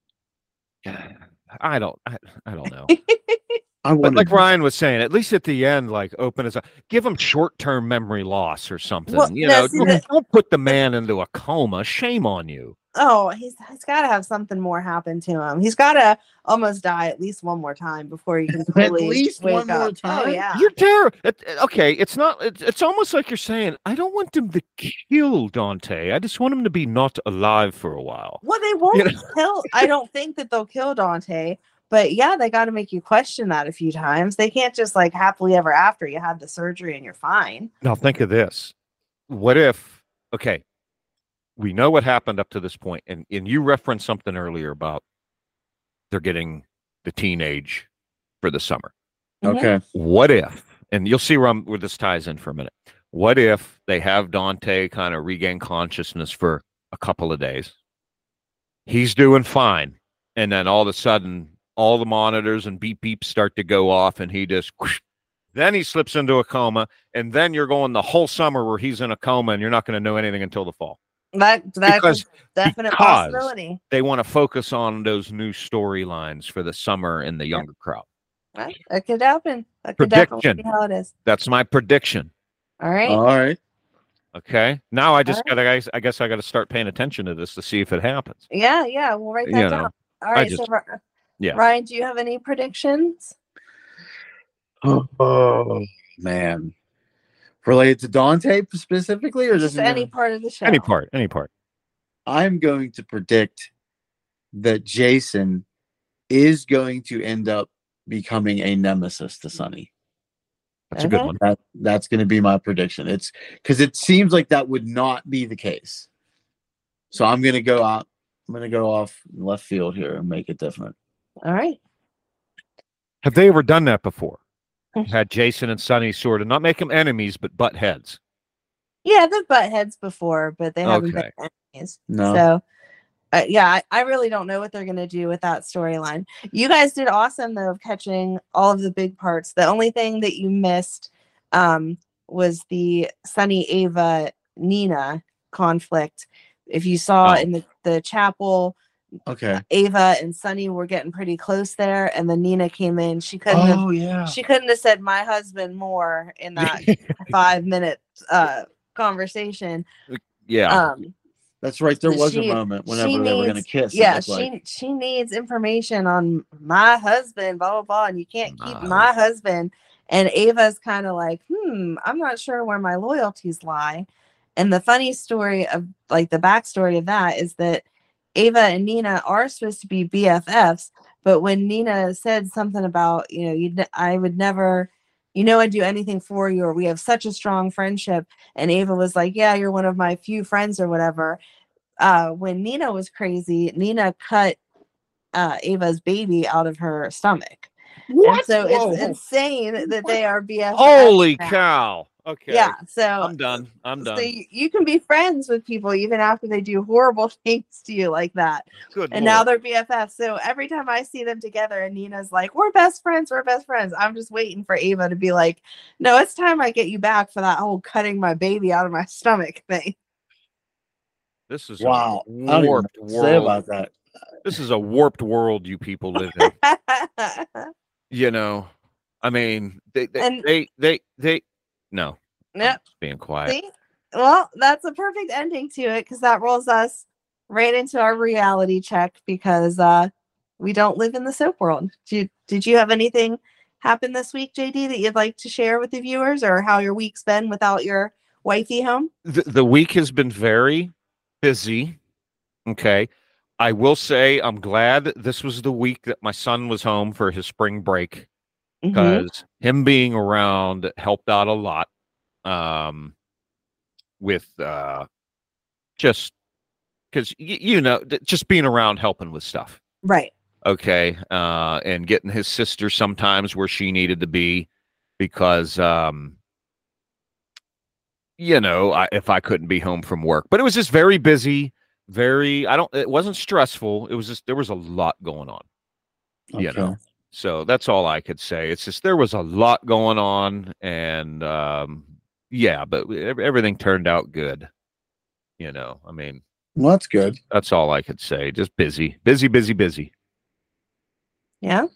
I don't. I, I don't know. I but like Ryan was saying, at least at the end, like open as a give him short-term memory loss or something. Well, you no, know, don't, the, don't put the man into a coma. Shame on you. Oh, he's he's got to have something more happen to him. He's got to almost die at least one more time before he can fully at least wake one up. more time. Oh yeah, you're terrible. It, okay, it's not. It's, it's almost like you're saying, I don't want them to kill Dante. I just want him to be not alive for a while. Well, they won't you know? kill. I don't think that they'll kill Dante. But yeah, they got to make you question that a few times. They can't just like happily ever after you had the surgery and you're fine. Now think of this. What if, okay, we know what happened up to this point, and, and you referenced something earlier about they're getting the teenage for the summer. Okay. What if, and you'll see where, I'm, where this ties in for a minute. What if they have Dante kind of regain consciousness for a couple of days? He's doing fine. And then all of a sudden, all the monitors and beep beeps start to go off, and he just whoosh, then he slips into a coma, and then you're going the whole summer where he's in a coma, and you're not going to know anything until the fall. That that's because, a definite because possibility. They want to focus on those new storylines for the summer and the younger yeah. crowd. Right, that could happen. That could prediction. definitely be how it is. That's my prediction. All right. All right. Okay. Now I just right. gotta. I guess I got to start paying attention to this to see if it happens. Yeah, yeah. We'll write that you down. Know, All right. just, so, yeah. Ryan, do you have any predictions? Oh man, related to Dante specifically, or just any part of the show? Any part. Any part. I'm going to predict that Jason is going to end up becoming a nemesis to Sunny. That's okay. a good one. That, that's going to be my prediction. It's because it seems like that would not be the case. So I'm going to go out. I'm going to go off left field here and make it different. All right. Have they ever done that before? Had Jason and Sunny sort of not make them enemies, but butt heads. Yeah, they've butt heads before, but they haven't Okay. been enemies. No. So, uh, yeah, I, I really don't know what they're going to do with that storyline. You guys did awesome, though, of catching all of the big parts. The only thing that you missed um, was the Sunny Ava Nina conflict. If you saw Oh. in the, the chapel, Okay. Ava and Sunny were getting pretty close there, and then Nina came in. She couldn't have Oh yeah. she couldn't have said my husband more in that five minute uh conversation. Yeah. Um That's right. There was she- a moment whenever she they were going to needs- kiss. it Yeah, looked she like. she needs information on my husband, blah blah blah, and you can't keep My my husband. And Ava's kind of like, hmm, I'm not sure where my loyalties lie. And the funny story of like the backstory of that is that Ava and Nina are supposed to be B F Fs, but when Nina said something about, you know, you I would never, you know, I'd do anything for you, or we have such a strong friendship, and Ava was like, yeah, you're one of my few friends or whatever. Uh, when Nina was crazy, Nina cut uh, Ava's baby out of her stomach. What? And so Whoa. it's insane that they are B F Fs. Holy now. cow. Okay. Yeah, so I'm done. I'm so done. you, you can be friends with people even after they do horrible things to you like that. Good And Lord. now they're B F Fs. So every time I see them together and Nina's like, we're best friends, we're best friends, I'm just waiting for Ava to be like, no, it's time I get you back for that whole cutting my baby out of my stomach thing. This is Wow. a I don't even know warped what to say world. about that. This is a warped world you people live in. You know, I mean, they, they, And- they, they, they, no. I'm Yep. just being quiet. See? Well, that's a perfect ending to it because that rolls us right into our reality check because uh, we don't live in the soap world. Did, did you have anything happen this week, J D, that you'd like to share with the viewers, or how your week's been without your wifey home? The, the week has been very busy. Okay. I will say I'm glad this was the week that my son was home for his spring break Mhm. because him being around helped out a lot. Um, with uh, just because y- you know, th- just being around helping with stuff. Right. Okay, uh, and getting his sister sometimes where she needed to be because um, you know, I, if I couldn't be home from work, but it was just very busy. Very, I don't. It wasn't stressful. It was just there was a lot going on. You Okay. know. So that's all I could say. It's just there was a lot going on, and um, yeah, but ev- everything turned out good. You know, I mean, Well, that's good. that's all I could say. Just busy, busy, busy, busy. Yeah.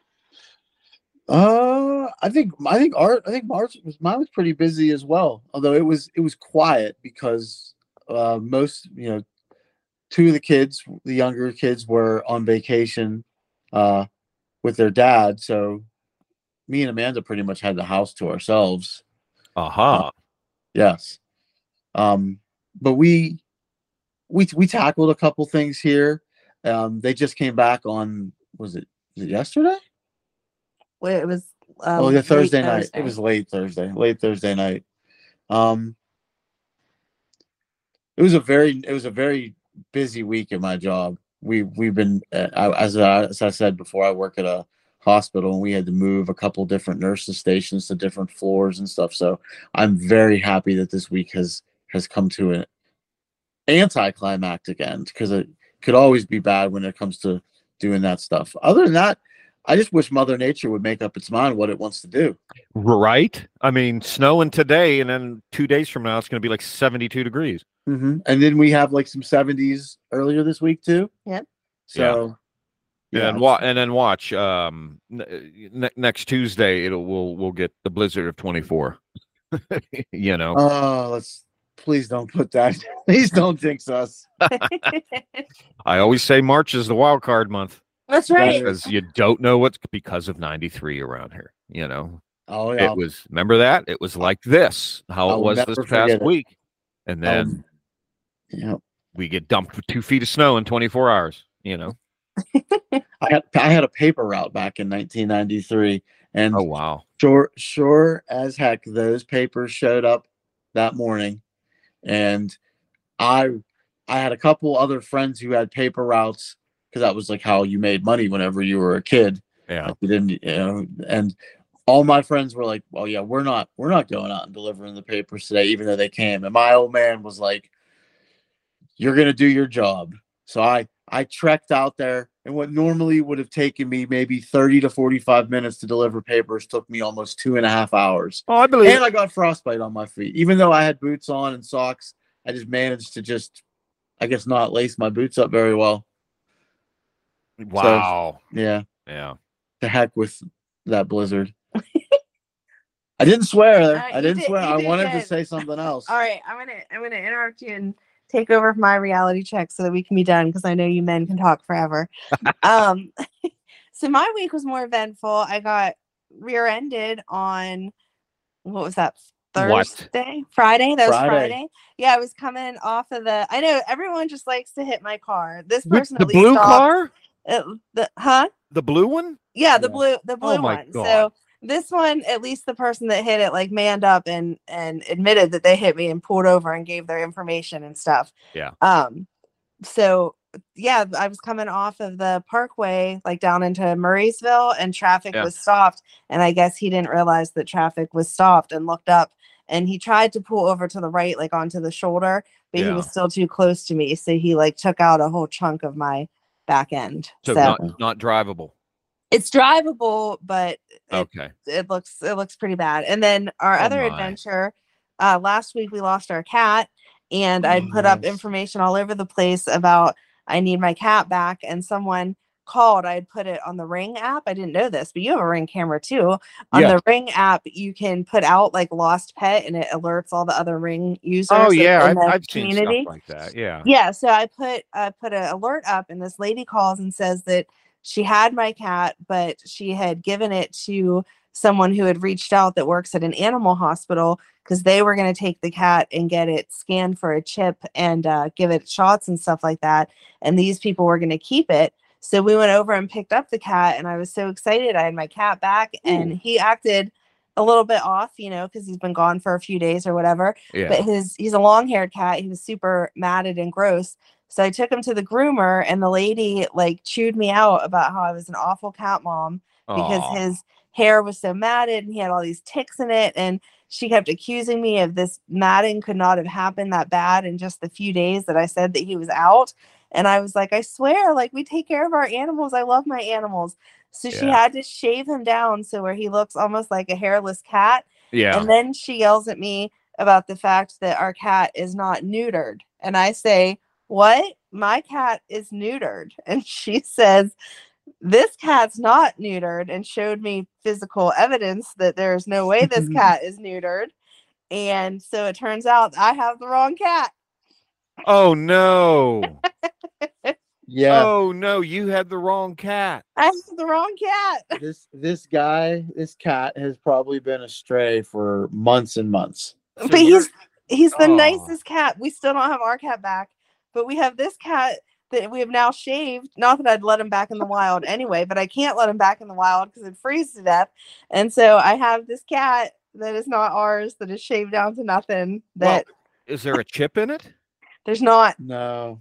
Uh, I think I think art. I think March was mine was pretty busy as well. Although it was it was quiet because uh, most you know, two of the kids, the younger kids, were on vacation uh, with their dad. So me and Amanda pretty much had the house to ourselves. Aha. Yes. Um, but we we we tackled a couple things here. Um, they just came back on was it was it yesterday? Well, it was. Um, oh, yeah, late Thursday night. Thursday. It was late Thursday, late Thursday night. Um, it was a very it was a very busy week at my job. We we've been uh, I, as I, as I said before, I work at a hospital and we had to move a couple different nurses stations to different floors and stuff. So I'm very happy that this week has has come to an anticlimactic end because it could always be bad when it comes to doing that stuff. Other than that, I just wish Mother Nature would make up its mind what it wants to do. Right? I mean, snowing today, and then two days from now, it's going to be like seventy-two degrees. Mm-hmm. And then we have like some seventies earlier this week too. Yep. So, And then wa- and then watch. Um, n- ne- next Tuesday, it'll we'll we'll get the blizzard of twenty-four. You know. Oh, let's please don't put that. Please don't jinx us. I always say March is the wild card month That's right. because you don't know what's because of ninety-three around here. You know. Oh yeah. It was. Remember that it was like this. How I it will was never this forget past it. week, and then. Um, yeah. We get dumped with two feet of snow in twenty-four hours, you know? I had I had a paper route back in nineteen ninety-three, and Oh, wow. sure sure as heck those papers showed up that morning, and I I had a couple other friends who had paper routes because that was like how you made money whenever you were a kid. Yeah. Like you didn't, you know, and all my friends were like, well, yeah, we're not, we're not going out and delivering the papers today, even though they came. And my old man was like, you're going to do your job. So I, I trekked out there, and what normally would have taken me maybe thirty to forty-five minutes to deliver papers took me almost two and a half hours. Oh, I believe And I got frostbite on my feet. Even though I had boots on and socks, I just managed to just, I guess, not lace my boots up very well. Wow. So, yeah. Yeah. To heck with that blizzard. I didn't swear there. Uh, I didn't did, swear. I did wanted good. to say something else. All right, I'm gonna I'm gonna interrupt you and take over for my reality check so that we can be done, because I know you men can talk forever. um, so my week was more eventful. I got rear-ended on, what was that? Thursday, what? Friday. That was Friday. Friday. Yeah, I was coming off of the. I know everyone just likes to hit my car. This person, the at least blue stopped, car, uh, the huh? The blue one. Yeah, the yeah. blue, the blue oh my one. God. So this one, at least the person that hit it like manned up and and admitted that they hit me and pulled over and gave their information and stuff. Yeah. Um. So yeah, I was coming off of the Parkway, like down into Murraysville, and traffic Yeah. was stopped. And I guess he didn't realize that traffic was stopped and looked up. And he tried to pull over to the right, like onto the shoulder, but Yeah. he was still too close to me. So he like took out a whole chunk of my back end. So, So, not not drivable. it's drivable, but it, Okay. it looks it looks pretty bad. And then our Oh other my. adventure, uh, last week we lost our cat, and Oh, I'd put up yes. information all over the place about I need my cat back, and someone called. I'd put it on the Ring app. I didn't know this, but you have a Ring camera too. On Yeah. the Ring app, you can put out like lost pet, and it alerts all the other Ring users. Oh in yeah, I've, the I've seen community. stuff like that. Yeah. Yeah, so I put I put an alert up, and this lady calls and says that she had my cat, but she had given it to someone who had reached out that works at an animal hospital, because they were going to take the cat and get it scanned for a chip and uh, give it shots and stuff like that. And these people were going to keep it. So we went over and picked up the cat, and I was so excited. I had my cat back, and he acted a little bit off, you know, because he's been gone for a few days or whatever. Yeah. But his he's a long-haired cat. He was super matted and gross. So I took him to the groomer, and the lady like chewed me out about how I was an awful cat mom because Aw. his hair was so matted and he had all these ticks in it. And she kept accusing me of this matting could not have happened that bad in just the few days that I said that he was out. And I was like, I swear, like, we take care of our animals. I love my animals. So she Yeah. had to shave him down so where he looks almost like a hairless cat. Yeah. And then she yells at me about the fact that our cat is not neutered. And I say, what? My cat is neutered. And she says, this cat's not neutered, and showed me physical evidence that there's no way this cat is neutered. And so it turns out I have the wrong cat. Oh no. Yeah. Oh no, you had the wrong cat. I have the wrong cat. This this guy, this cat has probably been astray for months and months. So But you're- he's he's the Oh. nicest cat. We still don't have our cat back, but we have this cat that we have now shaved. Not that I'd let him back in the wild anyway, but I can't let him back in the wild because it'd freeze to death. And so I have this cat that is not ours, that is shaved down to nothing. That Well, is there a chip in it? there's not. No.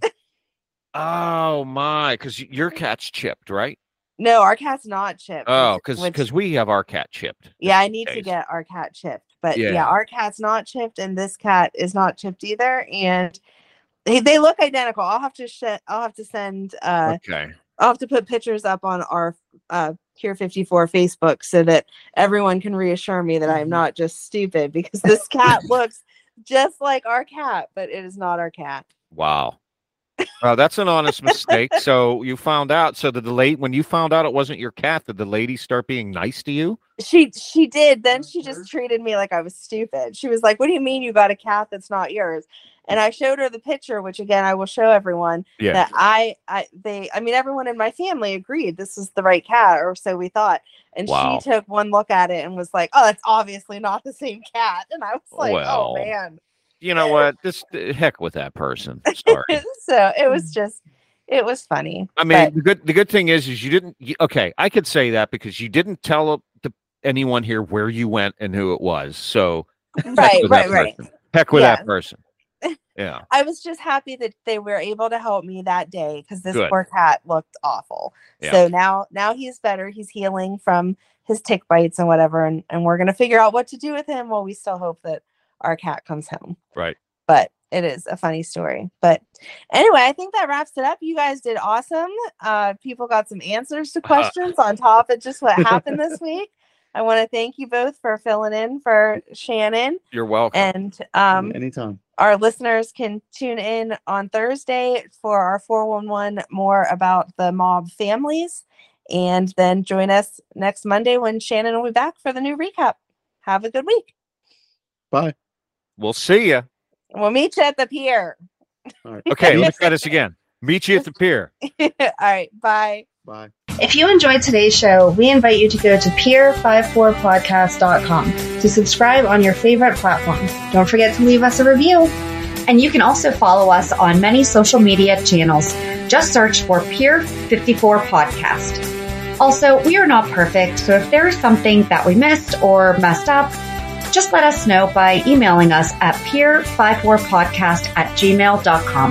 Oh my, because your cat's chipped, right? No, our cat's not chipped. Oh, which- because which- because we have our cat chipped. yeah, I need to days. get our cat chipped. But yeah. Yeah. our cat's not chipped, and this cat is not chipped either. And they, they look identical. I'll have to sh- I'll have to send uh Okay. I'll have to put pictures up on our uh Pure fifty-four Facebook so that everyone can reassure me that I'm not just stupid, because this cat looks just like our cat, but it is not our cat. Wow. Well, that's an honest mistake. So you found out. So did the late when you found out it wasn't your cat, did the lady start being nice to you? She she did. Then she just treated me like I was stupid. She was like, "What do you mean you got a cat that's not yours?" And I showed her the picture, which again I will show everyone. Yeah. That I I they I mean everyone in my family agreed this was the right cat, or so we thought. And Wow. she took one look at it and was like, "Oh, that's obviously not the same cat." And I was like, Well, "Oh man." You know what? Just uh, heck with that person. Sorry. So it was just it was funny. I mean, but- the good the good thing is, is you didn't. You, okay, I could say that because you didn't tell the, anyone here where you went and who it was. So heck right, with right, that right. person. Heck with Yeah. that person. Yeah. I was just happy that they were able to help me that day, because this Good. poor cat looked awful. Yeah. So now now he's better. He's healing from his tick bites and whatever. And, and we're going to figure out what to do with him while we still hope that our cat comes home. Right. But it is a funny story. But anyway, I think that wraps it up. You guys did awesome. Uh, people got some answers to questions uh. on top of just what happened this week. I want to thank you both for filling in for Shannon. You're welcome. And um, anytime. Our listeners can tune in on Thursday for our four one one more about the mob families. And then join us next Monday when Shannon will be back for the new recap. Have a good week. Bye. We'll see you. We'll meet you at the pier. All right. Okay, let's try this again. Meet you at the pier. All right. Bye. Bye. If you enjoyed today's show, we invite you to go to pier fifty-four podcast dot com to subscribe on your favorite platform. Don't forget to leave us a review. And you can also follow us on many social media channels. Just search for Pier fifty-four Podcast. Also, we are not perfect, so if there is something that we missed or messed up, just let us know by emailing us at pier fifty-four podcast at gmail dot com.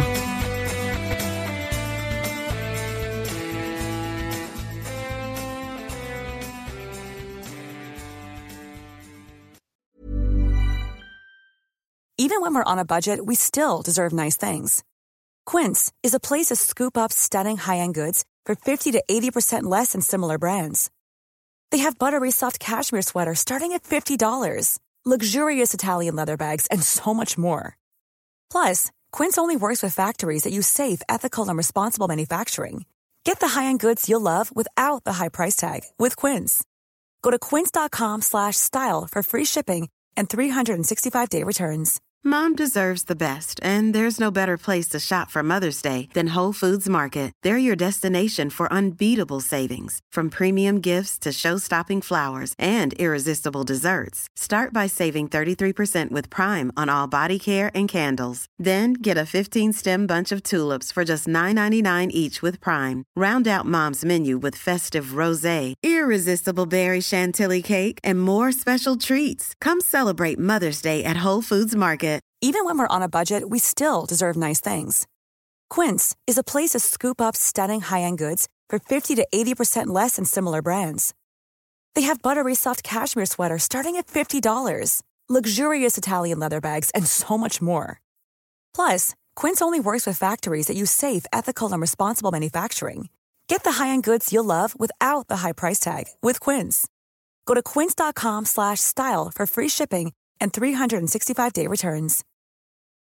Even when we're on a budget, we still deserve nice things. Quince is a place to scoop up stunning high-end goods for fifty to eighty percent less than similar brands. They have buttery soft cashmere sweaters starting at fifty dollars, luxurious Italian leather bags, and so much more. Plus, Quince only works with factories that use safe, ethical, and responsible manufacturing. Get the high-end goods you'll love without the high price tag with Quince. Go to quince.com slash style for free shipping and three sixty-five day returns. Mom deserves the best, and there's no better place to shop for Mother's Day than Whole Foods Market. They're your destination for unbeatable savings, from premium gifts to show-stopping flowers and irresistible desserts. Start by saving thirty-three percent with Prime on all body care and candles. Then get a fifteen-stem bunch of tulips for just nine ninety-nine each with Prime. Round out Mom's menu with festive rosé, irresistible berry chantilly cake, and more special treats. Come celebrate Mother's Day at Whole Foods Market. Even when we're on a budget, we still deserve nice things. Quince is a place to scoop up stunning high-end goods for fifty to eighty percent less than similar brands. They have buttery soft cashmere sweaters starting at fifty dollars, luxurious Italian leather bags, and so much more. Plus, Quince only works with factories that use safe, ethical, and responsible manufacturing. Get the high-end goods you'll love without the high price tag with Quince. Go to quince.com slash style for free shipping and three sixty-five day returns.